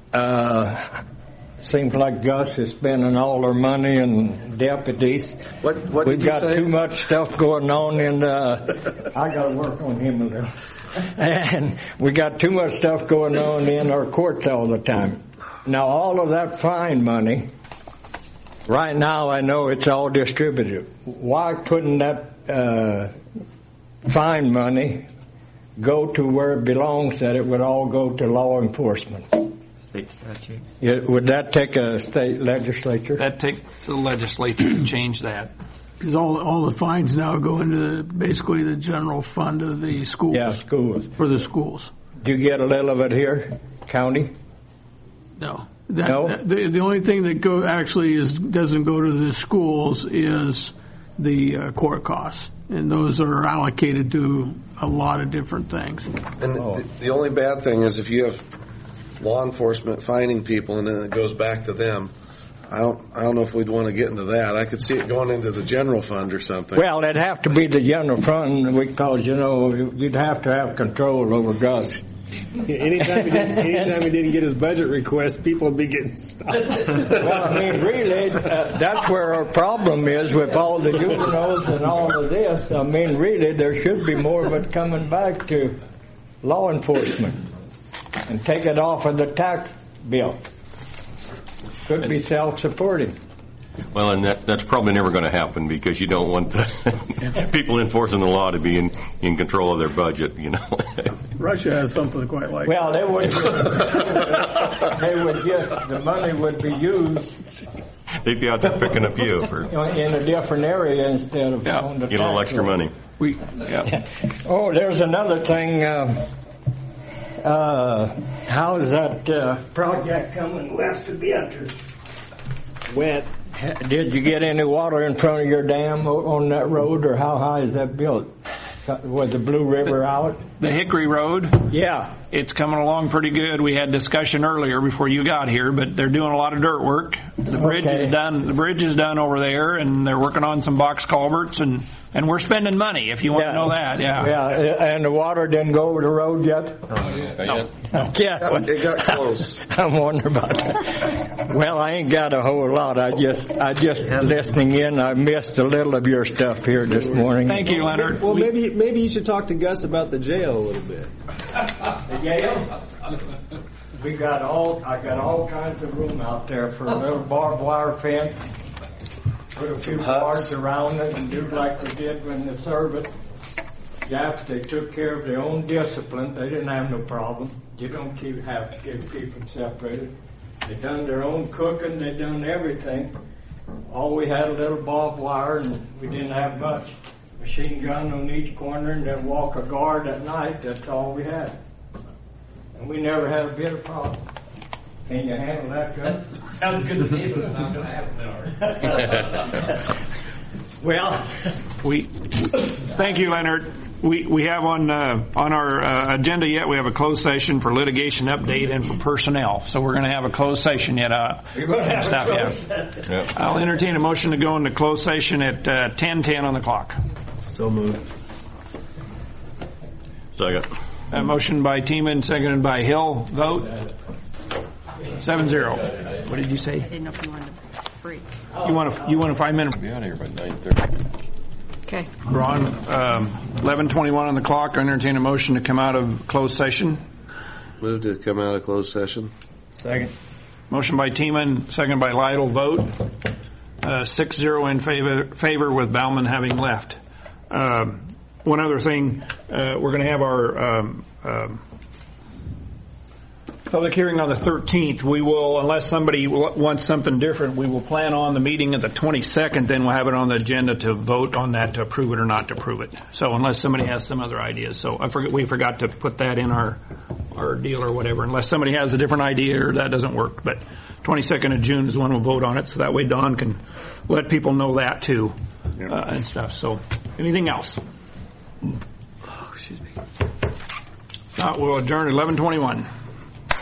Seems like Gus is spending all our money and deputies. What We've did you got say? too much stuff going on, and I got to work on him a little. And we got too much stuff going on in our courts all the time. Now, all of that fine money, right now I know it's all distributed. Why couldn't that fine money go to where it belongs, that it would all go to law enforcement? State statute. Would that take a state legislature? That takes the legislature to change that. Because all the fines now go into basically the general fund of the schools. Yeah, schools. For the schools. Do you get a little of it here, county? No. No? The only thing that doesn't go to the schools is the court costs. And those are allocated to a lot of different things. And the only bad thing is if you have law enforcement finding people and then it goes back to them, I don't know if we'd want to get into that. I could see it going into the general fund or something. Well, it'd have to be the general fund because, you'd have to have control over Gus. Anytime he didn't get his budget request, people would be getting stopped. Well, I mean, really, that's where our problem is with all the juveniles and all of this. I mean, really, there should be more of it coming back to law enforcement and take it off of the tax bill. Could be self-supporting. Well, and that's probably never going to happen because you don't want the people enforcing the law to be in control of their budget, Russia has something quite like Well, the money would be used They'd be out there picking up you for in a different area instead of on the get a little extra money. Oh, there's another thing. How is that project coming west of Beatrice? Wet. Did you get any water in front of your dam on that road, or how high is that built? Was the Blue River out? The Hickory Road, Yeah. It's coming along pretty good. We had discussion earlier before you got here, but they're doing a lot of dirt work. The bridge is done. The bridge is done over there, and they're working on some box culverts, and we're spending money. If you want to know that, Yeah, and the water didn't go over the road yet. No. Yeah, It got close. I'm wondering about that. Well, I ain't got a whole lot. I just listening in. I missed a little of your stuff here this morning. Thank you, Leonard. Well, maybe you should talk to Gus about the jail a little bit. The jail? I got all kinds of room out there for a little barbed wire fence. Put a few bars around it and do like we did when the service. Japs, they took care of their own discipline. They didn't have no problem. You don't have to keep people separated. They done their own cooking. They done everything. All we had a little barbed wire, and we didn't have much. Machine gun on each corner, and then walk a guard at night. That's all we had. And we never had a bit of problem. Can you handle that, Gus? Sounds good to me, but it's not going to happen. Well, thank you, Leonard. We have on our agenda yet. We have a closed session for litigation update and for personnel. So we're going to have a closed session yet. You're going to have a closed session. Yep. I'll entertain a motion to go into closed session at 10:10 on the clock. So moved. Second. A motion by Teeman, seconded by Hill. Vote 7-0. What did you say? I didn't know if you wanted to break. You want a 5-minute? Be out of here by 9:30. Okay. We're on 11:21 on the clock. I entertain a motion to come out of closed session. Move to come out of closed session. Second. Motion by Teeman, seconded by Lytle. Vote 6-0 in favor with Bauman having left. One other thing, we're going to have our public hearing on the 13th. We will, unless somebody wants something different, we will plan on the meeting at the 22nd. Then we'll have it on the agenda to vote on that, to approve it or not to approve it. So unless somebody has some other ideas. So we forgot to put that in our deal or whatever, unless somebody has a different idea or that doesn't work. But 22nd of June is when we'll vote on it, so that way Don can let people know that too, and stuff. So anything else? Oh, excuse me. We'll adjourn at 11:21.